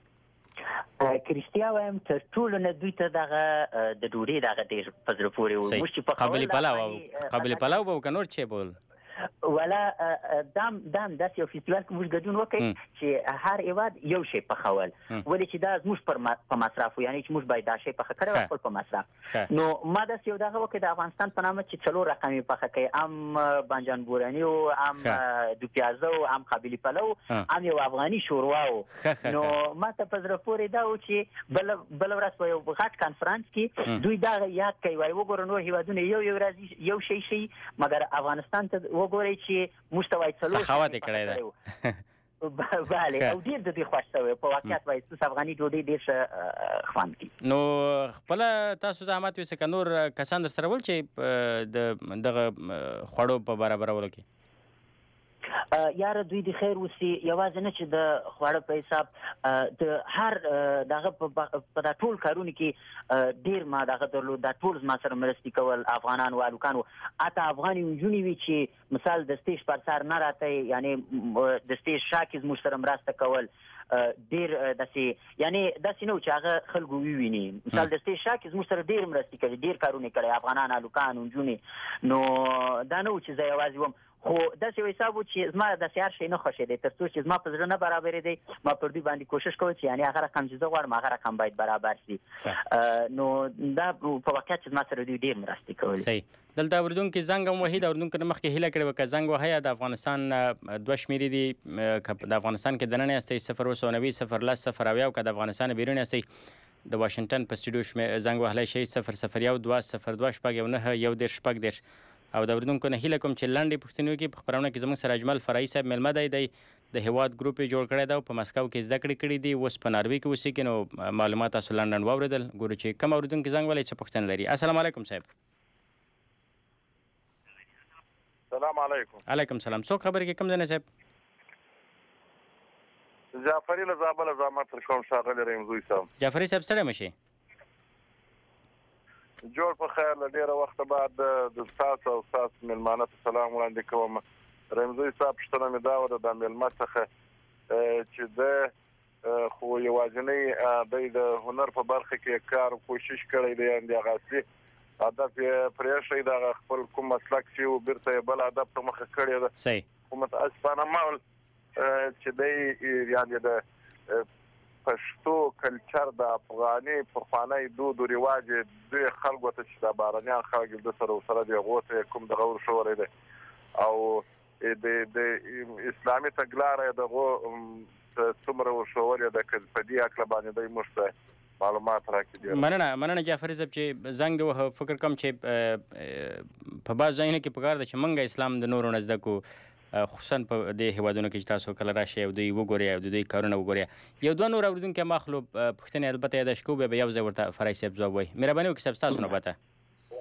وه؟ که رښتیا وایم تر ټولو نه دوی ته دغه د ډوډۍ دغه ډېر په زړه پورې و موږ چې پخول قابلي پلاو او قابلي پلاو به که نور چې بول ولا دام دام داسې یو فستیوال کې موږ ګډون وکړئ چې هر هېواد یو شی پخول ولې چې دا زموږ په مصرف و یعنې چې موږ باید دا شی پخه کړی وه خپل په مصرف نو ما داسې یو دغه وکړې د افغانستان په نامه چې څلور رقم یې پخه کوي ام بانجان بوراني و ام دو پیازه و ام قابلي پلو ام یو افغاني شوروا و نو ما ته په زړه پورې دا و چې بله ورځ په یو غټ کنفرانس کې دوی دغه یاد کوي وایي وګوره نور هېوادونه یو یو راځي یو شی شي مګر افغانستان ته وګورئ چې موږ ته وایي څلور سخاوت یې کړی دی بله او ډېر د دوی خوښ شوی په واقعیت وایي ستاسو افغاني ډوډۍ ډېر ښه خوند کوي. نو خپله تاسو زحمت یوسئ که نور کسان در سره ول چې د دغه خوړو په برابرولو کې یاره دوی د خیر وسي یوازې نه چې د خواړه په حساب د هر دغه په دا ټول کارونو کې ډېر ما دغه درلود دا ټول زما سره مرستې کول افغانان و هلکان و حتی افغانې نجونې وي چې مثال د سټیج پر سر نه راته یعنې د سټیج شا کې زموږ سره مرسته کول ډېر داسې یعنې داسې نه و چې هغه خلکو وویني مثال د سټیج شا کې زموږ سره ډېر مرستې کوي ډېر کارونه یې کړی افغانان هلکان نجونې نو دا نه و چې زه یوازې وم خو داسې یو حساب و چې زما داسې هر شی نه خوښېدی تر څو چې زما په زړه نه برابرېدی ما پر دوی باندې کوشش کول چې یعنې هغه رقم چې زه غواړم هغه رقم باید برابر شي نو دا په واقعیت چې زما سره دوی ډېر مرستې کولې. صحیح دلته اورېدونکي زنګ هم وهي د اورېدونکو نه مخکې هیله کړې وه که زنګ وهی د افغانستان دوه شمېرې دي که د افغانستان کې دننه یاستئ صفر اوه سوه نوي صفر لس صفر اویا او که د افغانستان بیرون یاستئ د واشنګټن په سټوډیو زنګ وهلی شئ صفر صفر یو دوه صفر دوه شپږ یو نهه یو دېرش شپږ دېرش او د اورېدونکو نه هیله کوم چې لنډې پوښتنې وکړي په خپرونه کې زموږ سره اجمل فرعي صاحب میلمه دی دی د هېواد ګروپ یې جوړ کړی دی او په مسکو کې زده کړې کړي دي اوس په ناروې کې اوسېږي نو معلومات تاسو لنډن واورېدل ګورو چې کوم اورېدونکي زنګ ولی څه پوښتنه لري. السلام علیکم صاحب. سلام علیکم. علیکم سلام. څوک خبرې کوي کوم ځای نه صاحب؟ جعفري له زابله زحمت تر کوم ښاغلی رحمزوی صاحب. جعفري صاحب ستړی مه شئ. جوړ په خیر له ډېره وخته بعد د ستاسو او ستاسو میلمانه ته سلام وړاندې کوم. رحمزوی صاحب پوښتنه مې دا وه د میلمه څخه چې ده خو یوازینی دی د هنر په برخه کې کار کوشش کړی دی یعنې د هغه اصلي هدف یې پرېښی د هغه خپل کوم مسلک چې و بېرته یې بل هدف ته مخه کړې ده. صحیح. خو متاسفانه مول چې دی یعنې د پښتو کلچر د افغاني پخوانی دود و رواج دوی خلکو ته چې دا بهرنیان خلک د سره ورسره دی هغو ته کوم دغه ورښولی دی او د اسلامي تګلاره یې د هغو څومره وښولې ده که په دې هکله باندې دی موږ ته معلومات راکړي. مننه مننه جعفري صاحب چې زنګ د وهه فکر کوم چې په بعض ځایونو کې پکار ده چې موږ اسلام د نورو نه زده کړو، خصوصا په دې هیوادونو کې چې تاسو کله راشئ او دوی وګورئ او د دوی کارونه وګورئ. یو دوه نور اورېدونکي ما خلو پوښتنې البته یاداش کوو، بیا به یو ځای ورته فرای صاحب ځواب وایي. مهرباني وکړئ صاحب ستاسو نوبت ده.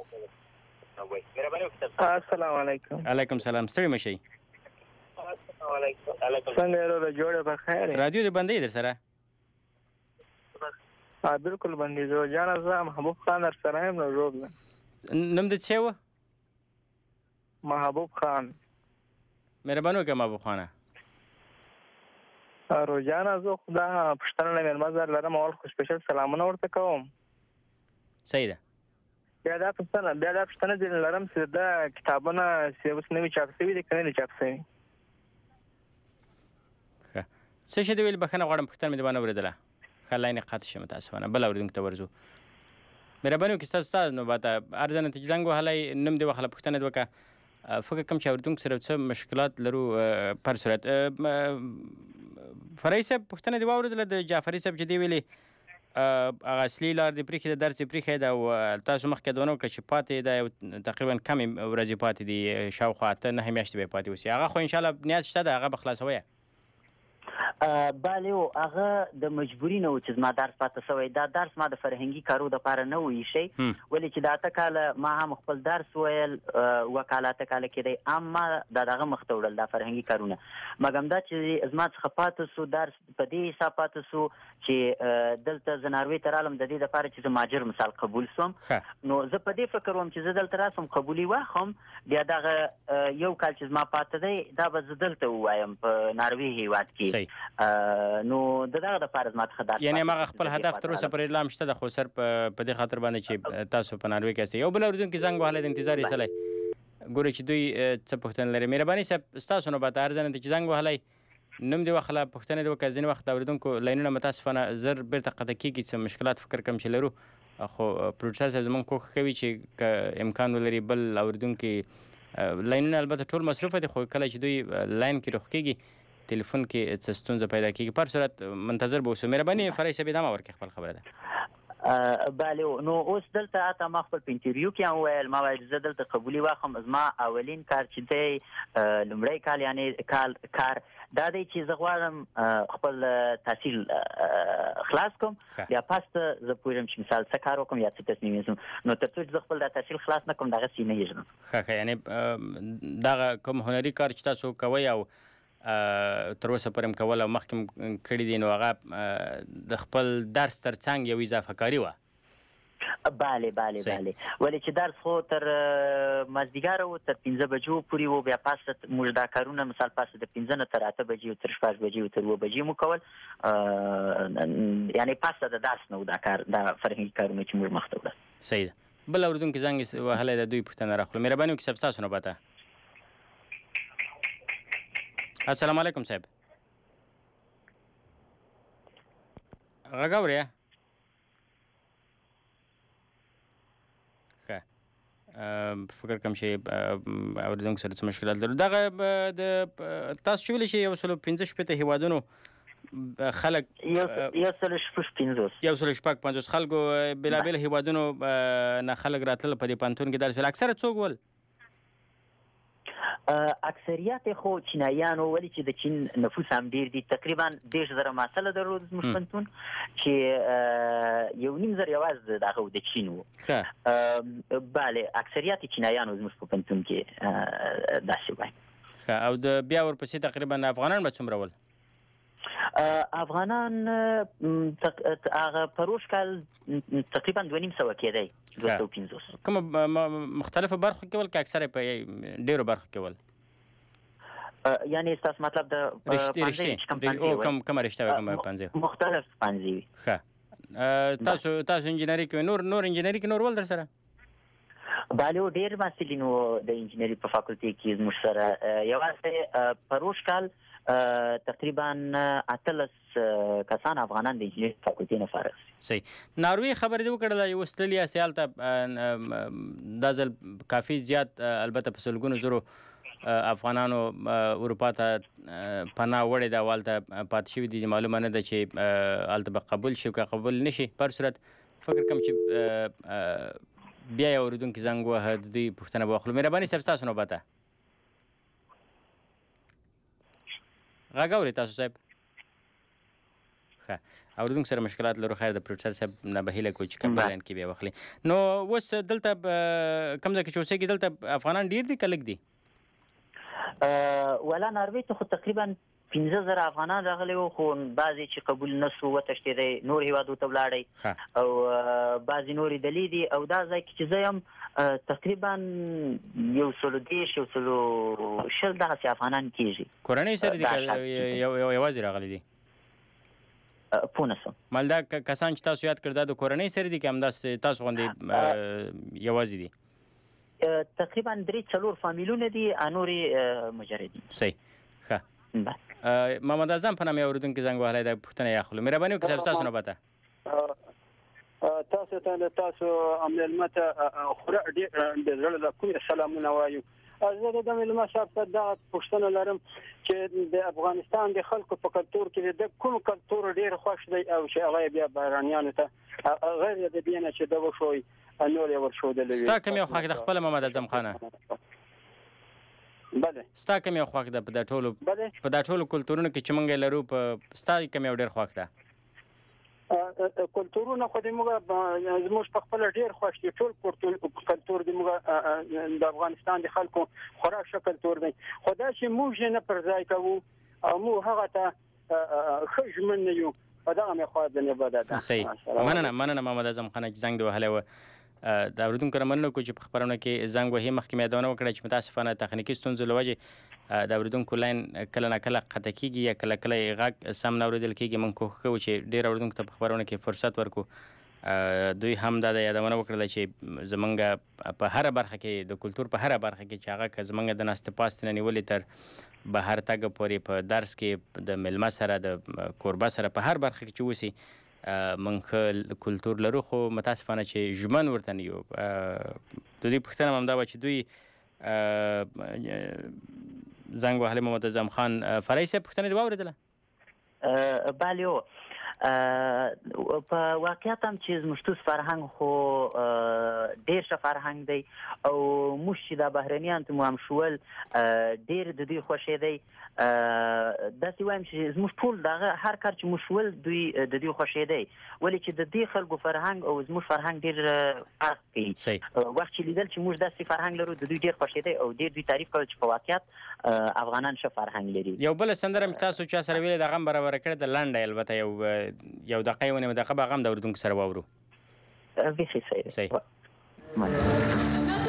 السلام علیکم. علیکم سلام. ستړي مه شئ. څنګه یې وروره جوړه په خیر یې؟ رادیو دې بندوي در سره؟ بالکل بندي. زه جانه زه محبوب خان در سره یم نو روب نه. نوم دې څه و؟ محبوب خان. مهرباني وکړه محبوب خانه. روجانه زه خو دا پوښتنه له مېلمه زر لرم، اول خو سپیشل سلامونه ورته کوم. صحیح ده. بیا دا پوښتنه بیا دا پوښتنه ځینې لرم چې دا کتابونه چې اوس نوي چاپ شوي دي که نه دي چاپ شوي؟ ښه څه شی دې ویل؟ بښنه غواړم پوښتنه مې د باندې اورېدله. ښه لاین یې قطع شه متاسفانه. بل اورېدونکي ته ورځو. مهرباني وکړئ ستاسو ستا نوبت ده. هر ځای نه ته چې زنګ وهلی نوم دې وخله پوښتنه دې وکړه. فکر کوم چې اورېدونکو سره څه مشکلات لرو. پر صورت فرعي صاحب پوښتنه دې واورېدله د جعفري صاحب چې دې ویلې هغه اصلي لار دې پرېښې ده، درس یې پرېښی ده او تاسو مخکې یادونه وکړه چې پاتې ده یو تقریبا کمې ورځې پاتې دي، شاوخوا اته نهه میاشتې به یې پاتې اوسي. هغه خو انشاءالله نیت شته ده، هغه به خلاصوی. بله هغه د مجبوري نه و چې زما درس پاته شوی. دا درس ما د فرهنګي کارو دپاره نه و ایښی، ولې چې د اته کاله ما هم خپل درس ویل، اوه کاله اته کاله کېدی هم ما دا دغه مخ ته وړل دا فرهنګي کارونه. مګم دا چې زما څخه پاته سو درس په دې حساب پاته سو چې دلته زه ناروې ته رالم د دې دپاره چې زه ماجر مثال قبول سوم. نو زه په دې فکر وم چې زه دلته راسم قبولي واخم، بیا دغه یو کال چې زما پاته دی دا به زه دلته ووایم په ناروې هیواد کې. نو د دغه دپاره زما څخه درس یعنې هماغه خپل هدف تر اوسه پورې اعلام شته ده، خو صرف په دې خاطر باندې چې تاسو په ناروې کې یاستئ. یو بل اورېدونکي زنګ وهلی د انتظار ایستلی، ګورئ چې دوی څه پوښتنه لري. مهرباني صاحب ستاسو نوبت ده. هر ځای نه چې زنګ وهلی نوم دې وخله پوښتنه دې وکړه. ځینې وخت د اورېدونکو لینونه متاسفانه زر بیرته قطع کېږي، څه مشکلات فکر کوم چې لرو، خو پروډوسر صاحب زموږ کوښښ کوي چې که امکان ولري بل اورېدونکي لینونه البته ټول مصروفه دي، خو کله چې دوی لاین کې رخ کېږي تلیفون کې څه ستونزه پیدا کېږي. پر صورت منتظر به اوسو. مهرباني فرعي صاحب ادامه ورکړئ خپل خبره ده. بله نو اوس دلته اته ما خپل په انټرویو کې هم ویل، ما ویل زه دلته قبولي واخم. زما اولین کار چې دی لومړی کال یعنې کال کار دا دی چې زه غواړم خپل تحصیل خلاص کوم، بیا پس ته زه پوهېږم چې مثال څه کار وکړم یا څه تصمیم ونیسم. نو تر څو چې زه خپل دا تحصیل خلاص نه کړم دغسې نه هېږم. ښه ښه یعنې دغه کوم هنري کار چې تاسو کوئ او تر اوسه پورې م کول او مخکې م کړي دي، نو هغه د خپل درس تر څنګ یو اضافه کاري وه. بله بله بله ولې چې درس خو تر مازدیګره و، تر پنځه بجو پورې و، بیا پاسه موږ دا کارونه مثال پاسه د پنځه نه تر اته بجې و، تر شپږ بجې و، تر اووه بجې مو کول. یعنې پاسه د درس نه و دا کار، دا فرهنګي کارونه چې موږ مخته وړل. صحیح ده. بل اورېدونکي زنګ وهلی د دوی پوښتنه راخلو. مهرباني وکړئ صاحب ستاسو نوبت ده. السلام علیکم صاحب. غږ اورئ؟ ښه فکر کوم چې اورېدونکو سره څه مشکلات لرو. دغه د تاسو چې ویلې چې یو سلو پنځه شپېته هېوادونو خلک یو سلو شپږ پنځوس یو سلو شپږ پنځوس خلکو بېلابېل هېوادونو نه خلک راتلل په دې پوهنتون کې درس ویل. اکثره څوک ول؟ اکثریت خو چینایانو، ولې چې د چین نفوس هم ډیر دي، تقریبا دېرش زره محصله درلود زموږ پوهنتون چې یو نیم زر یوازې د هغه د چین و. بله اکثریت چینایانو زموږ په پوهنتون کې داسې وایي. ښه او د بیا ورپسې تقریبا افغانان به څومره ول؟ افغانان هغه پروش کال تقریبا دوه نیم سوه کېدی، دوه سوه پنځوس. کومه مختلفو برخو کې ول که اکثره په ډېرو برخو کې ول؟ یعنې ستاسو مطلب د رشتې کومه رشته وه کومه پنځه؟ مختلف پنځه وي. ښه تاسو تاسو انجینري کوئ، نور نور انجینري کې نور ول در سره؟ بله ډېر محصلین وو د انجینري په فاکولټي کې زموږ سره. یوازې پروش کال تقریبا اتلس کسان افغانان د انجینري فاکولټي نه فارغ شي. صحیح. ناروې خبرې دې وکړله یو وستلي یاستې هلته دا ځل کافي زیات البته په سلګونو زرو افغانانو اروپا ته پناه وړې ده والته پاتې شوي دي معلومه نه ده چې هلته به قبول شي که قبول نه شي په هر صورت فکر کوم چې بیا یو اورېدونکي زنګ ووهه د دوی پوښتنه به واخلو مهرباني صاحب ستاسو نوبت ده غږ اورئ تاسو صاحب ښه اورېدونکو سره مشکلات لرو خیر د پروډوسر صاحب نه به هیله کوو چې کوم لاین کې بیا واخلي نو اوس دلته کوم ځای کې چې اوسېږي دلته افغانان ډېر دي که لږ دي ولا ناروې ته خو تقریبا پنځه زره افغانان راغلي وو خو بعضې چې قبول نه سو وتښتېدی نور هېوادو ته ولاړئ او بعضې نورې ډلې دي او دا ځای کې چې زه یم تقریبا یو سلو دېرش یو سلو شل دغسې افغانان کېږي کورنۍ سره دي که یوازې راغلي دي پوه نه سم مال دا کسان چې تاسو یاد کړ دا د کورنۍ سره دي که همداسې تاسو غوندې یوازې دي تقریبا درې څلور فامیلونه دي نورې مجردین صحیح ښه محمد اعظم په نامه یو اورېدونکي زنګ وهلی دی پوښتنه یې اخلو مهرباني وکړئ صاحب ستاسو نوبت ده تاسو ته د تاسو مېلمه ته خورا ډېر د زړه له کومې سلامونه وایو زه د مېلمه صاحب ته دغه پوښتنه لرم چې د افغانستان د خلکو په کلتور کې د کوم کلتور ډېر خوښ دی او چې هغه بیا بهرانیانو ته غیر د دې نه چې ده وښوي نور یې ورښودلی وي ستا کوم یو خوښ ده خپله محمد اعظم خانه بله ستا کوم یو خوښ ده په دا ټولو په دا ټولو کلتورونو کې چې موږ یې لرو په ستا کوم یو ډېر خوښ ده کلتورونه خو د موږ زموږ په خپله ډېر خوښ دي ټول کلتور د موږ د افغانستان د خلکو خورا ښه کلتور دی خو دا چې موږ یې نه پر ځای کوو او موږ هغه ته ښه ژمن نه یو په دغه مې خوا د نه بده ده صحیح مننه مننه محمد اعظم خانه چې زنګ دې وهلی وه د اورېدونکو نه مننه کوو چې په خپرونه کې زنګ وهي مخکې مې یادونه وکړه چې متاسفانه تخنیکي ستونزو له وجې د اورېدونکو لاین کله نه کله قطع کېږي یا کله کله یې غږ سم نه اورېدل کېږي موږ کوښښ کوو چې ډېر اورېدونکو ته په خپرونه کې فرصت ورکړو دوی هم دا د یادونه وکړله چې زمونږ په هره برخه کې د کلتور په هره برخه کې چې هغه که زمونږ د ناستې پاستې نه نیولې تر بهر تګه پورې په درس کې د میلمه سره د کوربه سره په هر برخه کې چې اوسي موږ ښه کلتور لرو خو متاسفانه چې ژمن ورته نه یو د دوی پوښتنه همدا وه چې دوی زنګ وهلی محمد اعظم خان فرعي صاحب پوښتنه دې واورېدله بله په واقعیت هم چې زموږ توس فرهنګ خو ډېر ښه فرهنګ دی او موږ چې دا بهرنیان ته مو هم شول ډېر د دوی خوښېدی داسې وایم چې زموږ ټول دغه هر کار چې موږ شول دوی د دوی خوښېدی ولې چې د دې خلکو فرهنګ او زموږ فرهنګ ډېر فرق کوي وخت چې لیدل چې موږ داسې فرهنګ لرو د دوی ډېر خوښېدی او ډېر دوی تعریف کول چې په واقعیت افغانان ښه فرهنګ لري یو بله سندره مې تاسو چا سره ویلې د هغه هم برابره کړې ده لنډه البته یو یو دقیقه یې ونیمه دقیقه به هغه هم د اورېدونکو سره واورو بیخي صحیح صحیح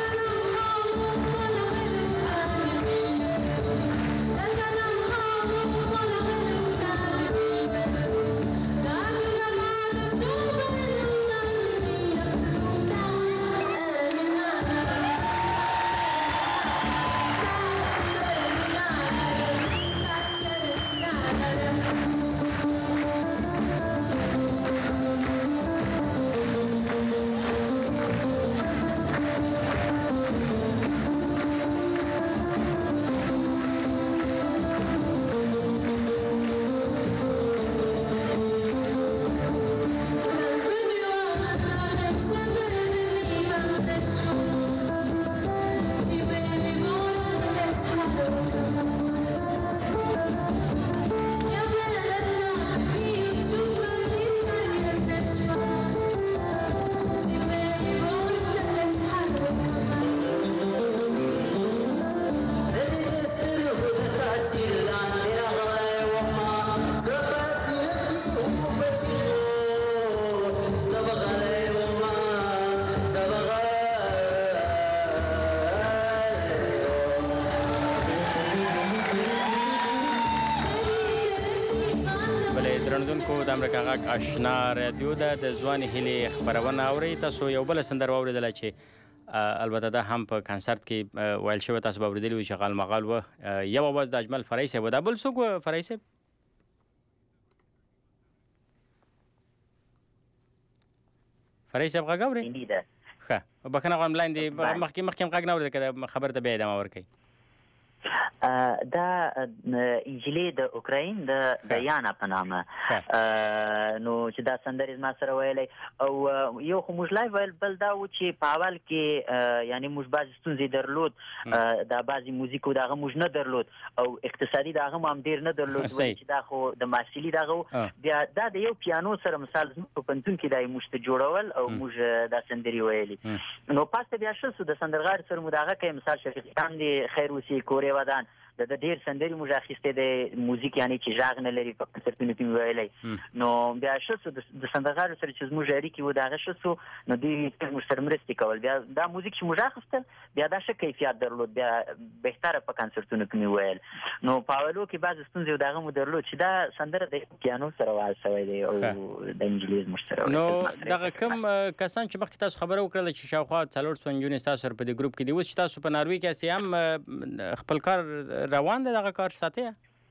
د امریکا غږ آشنا رادیو ده د ځوانې هیلې خپرونه اورئ تاسو یو بله سندره واورېدله چې البته دا هم په کنسرت کې ویل شوی تاسو به اورېدلي وي چې غال مغال وه یو اواز د اجمل فرعي صاحب و دا بل څوک و فرعي صاحب فرعي صاحب غږ اورئ ښه بخښنه غواړم لاین دې مخکې مخکې هم غږ نه اورېده که خبر ته بیا ادامه ورکوئ دا انجلي د اوکراین د د یانا په نامه نو چې دا سندرې ما سره ویلې او یو خو موږ لایو ویل بل دا و چې په اول کې یعنی موږ بعضې ستونزې درلود دا بعضې موزیکو دغه موږ نه درلود او اقتصادي دغه هم ډېر نه درلود چې دا خو د محصلي دغه بیا دا د یو پیانو سره مثال زموږ په پوهنتون کې دا یې موږ ته جوړول او موږ دا سندرې ویلې نو پاسته بیا ښه سو د سندرغاړي سره مو دغه کوي مثال شفیق خان دی خیر اوسي کورې ودان د ډېر سندرې موږ اخیستې د موزیک یعنی چې غږ نه لري په کنسرتونو کې مې ویلی نو بیا ښه سو د سندرغاړو سره چې زموږ اړیکې وو د هغه ښه سو نو دوی موږ سره مرستې کول بیا دا موزیک چې موږ اخیستل بیا دا ښه کیفیت درلود بیا بهتره په کنسرتونو کې مې ویل نو په اولو کې بعضې ستونزې و د هغه مو درلود چې دا سندره د پیانو سره وال شوی دی او د انجلي زموږ سره نو دغه کوم کسان چې مخکې تاسو خبره وکړله چې شاوخوا څلور سوه نجونې ستاسو سره په دې ګروپ کې دي اوس چې تاسو په ناروې کې هسې هم خپل کار روان دی دغه کار ساتي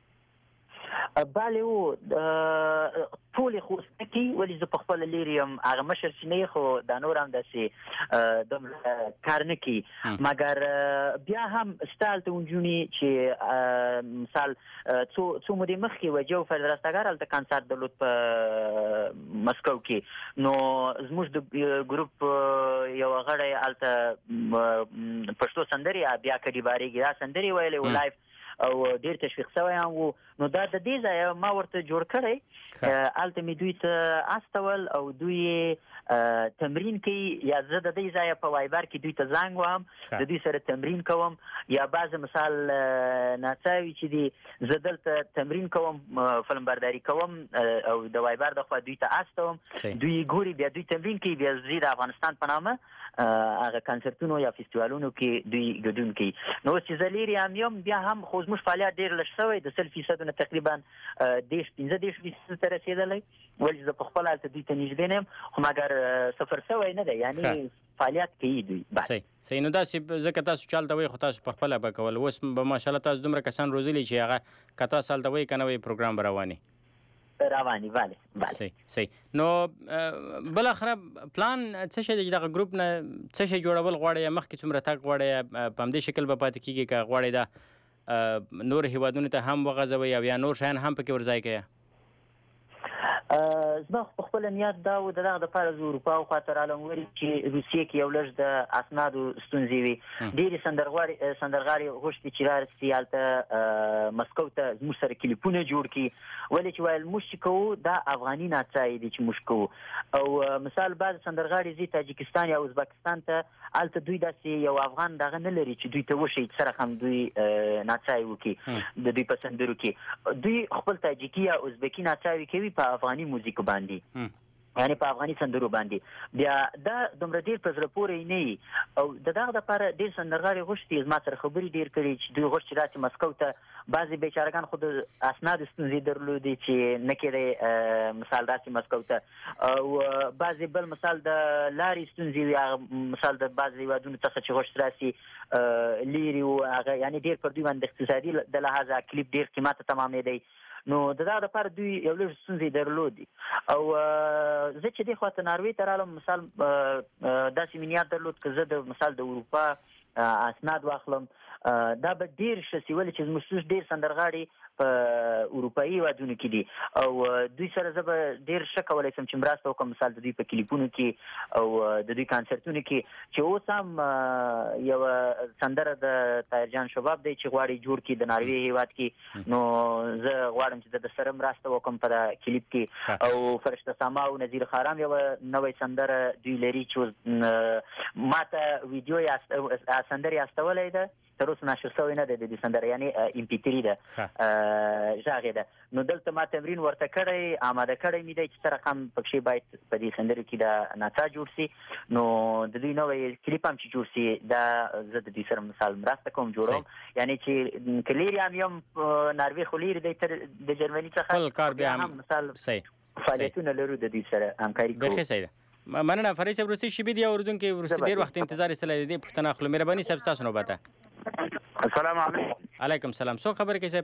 بله و ټولې خو زده کوي ولې زه په خپله لرې یم هغه مشر چې نه خو دا نور هم داسې دومره کار نه کوي مګر بیا هم شته هلته نجونې چې مثال څو څو مودې مخکې وه جوفر رستګار هلته کنسرت درلود په مسکو کې نو زموږ د ګروپ یوه غړی هلته پښتو سندرې بیا کډي بارېږي دا سندرې ویلې و لایف او ډېر تشویق شوی هم وو نو دا د دې ځایه ما ورته جوړ کړی هلته مې دوی ته استول او دوی تمرین کوي یا زه د دې ځایه په وایبر کې دوی ته زنګ وهم د دوی سره تمرین کوم یا بعضې مثال ناڅاوي چې دي زه دلته تمرین کوم فلم برداري کوم او د وایبر د خوا دوی ته استوم دوی ګوري بیا دوی تمرین کوي بیا زه د افغانستان په نامه هغه کنسرتونو یا فستیوالونو کې دوی ګډون کوي نو اوس چې زه لرې هم یم بیا هم خو زموږ فعالیت ډېر لږ شوی د سل فیصدونه تقریبا دېرش پنځه دېرش فیصدو ته رسېدلی ولې زه په خپله هلته دوی ته نږدې نه یم خو مګر صفر شوی نه دی یعنې فعالیت کوي دوی صحیح صحیح نو داسې ځکه تاسو چې هلته وایي خو تاسو په خپله به کول اوس به ماشاءالله تاسو دومره کسان روزلي چې هغه که تاسو هلته وایي که نه وایي پروګرام به رواني رواني بله بله صحیح صحیح نو بالاخره پلان څه شی دی چې دغه ګروپ نه څه شی جوړول غواړئ یا مخکې څومره تګ غواړئ په همدې شکل به پاتې کېږي که غواړئ دا نور هیوادونو ته هم وغځوئ او یا نور شیان هم پکې ورځای کړئ زما خو په خپله نیت دا و د دغه دپاره زه اروپا و خواته رالم ولې چې روسیې کې یو لږ د اسنادو ستونزې وي ډېرې سندرغاړي سندرغاړي غوښتي چې راسي هلته مسکو ته زموږ سره کلیپونه جوړ کړي ولې چې ویل موږ چې کوو دا افغاني ناڅایي دي چې موږ کوو او مثال بعضې سندرغاړي ځي تاجکستان یا ازبکستان ته هلته دوی داسې یو افغان دغه نه لري چې دوی ته وښیي چې سره هم دوی ناڅایي وکړي د دوی په سندرو کې دوی خپل تاجکي یا ازبکي ناڅاوي کوي په افغاني موزیکو باندې یعنې په افغاني سندرو باندې بیا دا دومره ډېر په زړه پورې نه وي او د دغه دپاره ډېر سندرغاړي غوښتي زما سره خبرې ډېر کړي چې دوی غوښتي راسي مسکو ته بعضې بیچارهګان خو د اسنادو ستونزې درلودې چې نه کېدی مثال راسي مسکو ته او بعضې بل مثال د لارې ستونزې وي هغه مثال د بعضې هېوادونو څخه چې غوښت راسي لرې و هغه یعنې ډېر پر دوی باندې اقتصادي د لحاظه کلیپ ډېر قیمته تمامېدی نو د دغه دپاره دوی یو لږ ستونزې درلودي او زه چې دې خواته ناروې ته رالم مثال داسې مې نیت درلود که زه د مثال د اروپا اسناد واخلم دا به ډېر ښه سي ولې چې زموږ ډېر سندرغاړي په اروپایي هېوادونو کې دي او دوی سره زه به ډېر ښه کولی شم چې مرسته وکړم مثال د دوی په کلیپونو کې او د دوی کنسرتونو کې چې اوس هم یوه سندره د طاهرجان شباب دی چې غواړي جوړ کړي د ناروې هېواد کې نو زه غواړم چې د سره مرسته وکړم په دا کلیپ کې او فرشته ساما او نظیر خارام یوه نوی سندره دوی لري چې ما ته ویډیو یا سندرې استولی ده تر اوسه ناشر شوی نه دی د دې سندره یعنې ام پي تري ده غږ یې ده نو دلته ما تمرین ورته کړی آماده کړی مې دی چې څه رقم پکښې باید په دې سندرو کې دا نڅا جوړ سي نو د دوی نوی کلیپ هم چې جوړ سي دا زه د دوی سره مثال مرسته کوم جوړوم یعنې چې که لرې هم یم ناروې خو لرې دی تر د جرمني څخه بیا هم مثال فعالیتونه لرو د دوی سره همکاري کوو بخیر صحیح ده مننه فرید صاحب وروستۍ شېبې دي اورېدونکي وروستي ډېر وخت انتظار ایستلی دی دې پوښتنه اخلو مهرباني صاحب ستاسو نوبت ده السلام علیکم علیکم سلام څوک خبرې کوي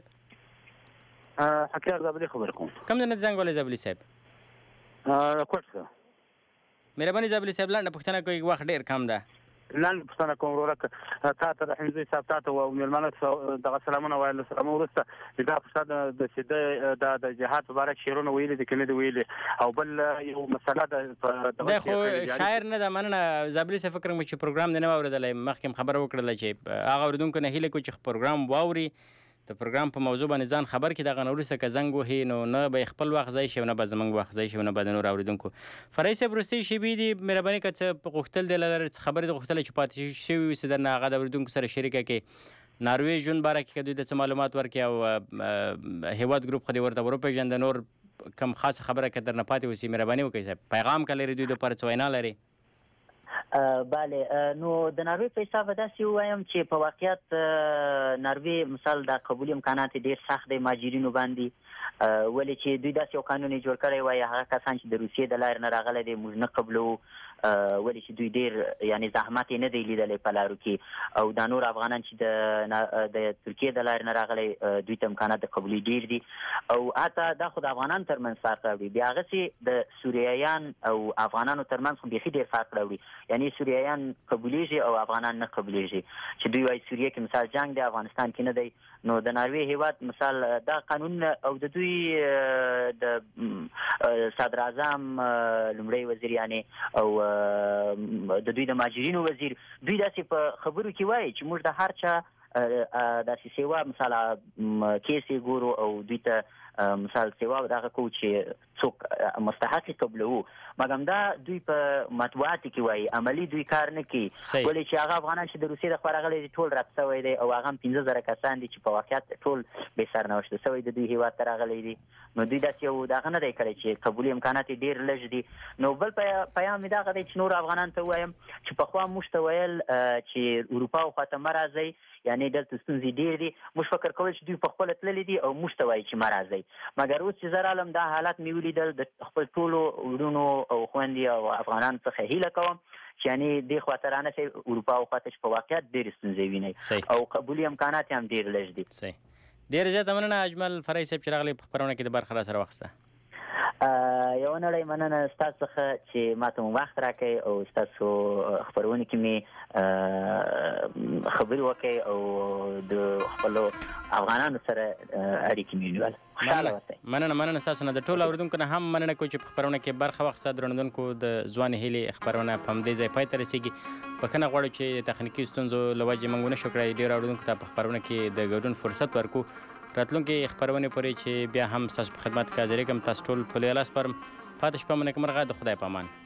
صاحب حکیار زابلي خبرې کوم کوم ځای نه زنګ ولی زابلي صاحب کوټ څه مهرباني زابلي صاحب لنډه پوښتنه کوي وخت ډېر کم ده لاندې پوښتنه کوم وروره تا ته د حمزه صاحب تا ته او مېلمانه ته دغه سلامونه وایل سلام وروسته دا پوښتنه د سیده د جهاد په اړه شعرونه ویلي دي کنه دی ویلي او بل یو مسله د خو شاعر نه د مننه زابلی څه فکر مې چې پروګرام نه اوریدلای مخکې خبر وکړل چې هغه اوریدونکو نه هیله کو چې پروګرام واوري د پروګرام په موضوع باندې ځان خبر کې دغه نورسته که زنګ وهي نو نه به خپل وخت ځای شي نه به زمونږ وخت ځای شي نه به د نور اوریدونکو فرای صاحب وروستۍ شیبې دي مهرباني که څه غوښتل دی له خبرې د غوښتله چې پاتې شوي وي څه درنه هغه د اوریدونکو سره شریکه کړي ناروې ژوند باره کې که دوی ته څه معلومات ورکړي او هیواد ګروپ خو دې ورته وروپېژنده نور کم خاصه خبره که درنه پاتې وسي مهرباني وکړئ صاحب پیغام که لري دوی دپاره څه وینا لري بله نو د ناروې په حساب داسې ووایم چې په واقعیت ناروې مثال د قبول امکانات ډېر سخت دی مهاجرینو باندې ولې چې دوی داسې یو قانون یې جوړ کړی وایي هغه کسان چې د روسیې د لارې نه راغلی دی موږ نه قبلوو ولې چې دوی ډېر یعنی زحمت یې نه دی لیدلی په لارو کې او دا نور افغانان چې د د ترکیې د لارې نه راغلی دوی ته امکانات د قبولي ډېر دي او حتی دا خو د افغانانو ترمنځ فرق راوړي بیا هغسې د سوریایان او افغانانو ترمنځ خو بیخي ډېر فرق راوړي یعنی سوریایان قبولیږي او افغانان نه قبولیږي چې دوی وایي سوریه کې مثال جنگ دی افغانستان کې نه دی نو د ناروې هیواد مثال دا قانون او د دوی د صدر اعظم لومړی وزیر یعنی او د دوی د مهاجرینو وزیر دوی داسې په خبرو کې وایي چې موږ د هر چا داسې سیوا مثال کیس یې ګورو او دوی ته مثال سیوا دغه کوو چې څوک مستحق قبلوو مګم دا دوی په مطبوعاتو کې وایي عملي دوی کار نه کوي ولې چې هغه افغانان چې د روسیې د خوا راغلي دي ټول رد سوی دی او هغه هم پنځه زره کسان دي چې په واقعیت ټول بې سرنوشته سوی د دوی هېواد ته راغلی دي نو دوی داسې یو دغه نه دی کړی چې قبولي امکانات یې ډېر لږ دي نو بل پیام مې دغه دی چې نور افغانانو ته ووایم چې پخوا موږ ته ویل چې اروپا خواته مه راځئ یعنې دلته ستونزې ډېر دي موږ فکر کول چې دوی په خپله تللي دي او موږ ته وایي چې مه راځئ مګر اوس چې زه رالم دا حالت مې ولیدل د خپل ټولو وروڼو او خویندې او افغانانو څخه هیله کوم چې یعنې دې خواته رانشئ اروپا خواته چې په واقعیت ډېرې ستونزې وینئ او قبولي امکانات یې هم ډېر لږ دي ډېره زیاته مننه اجمل فرای صاحب چې راغلی په خپرونه کې د برخه راسره واخیسته یوه نړۍ مننه ستاسو څخه چې ما ته مو وخت راکړئ او ستاسو خپرونې کې مې خبرې وکړئ او د خپلو افغانانو سره اړیکې مې ونیول خوشحاله اوسئ مننه مننه ستاسو نه د ټولو اورېدونکو نه هم مننه کوو چې په خپرونه کې برخه واخیسته درنودونکو د ځوانې هیلې خپرونه په همدې ځای پای ته رسېږي بښنه غواړو چې د تخنیکي ستونزو له وجې موږ ونه شو کړی ډېرو اورېدونکو ته په خپرونه کې د ګډون فرصت ورکړو راتلونکي خپرونې پورې چې بیا هم ستاسو په خدمت کې حاضرېږم تاسو ټول په لوی لاس سپارم پاتې شپه مو نیکمرغه د خدای په امان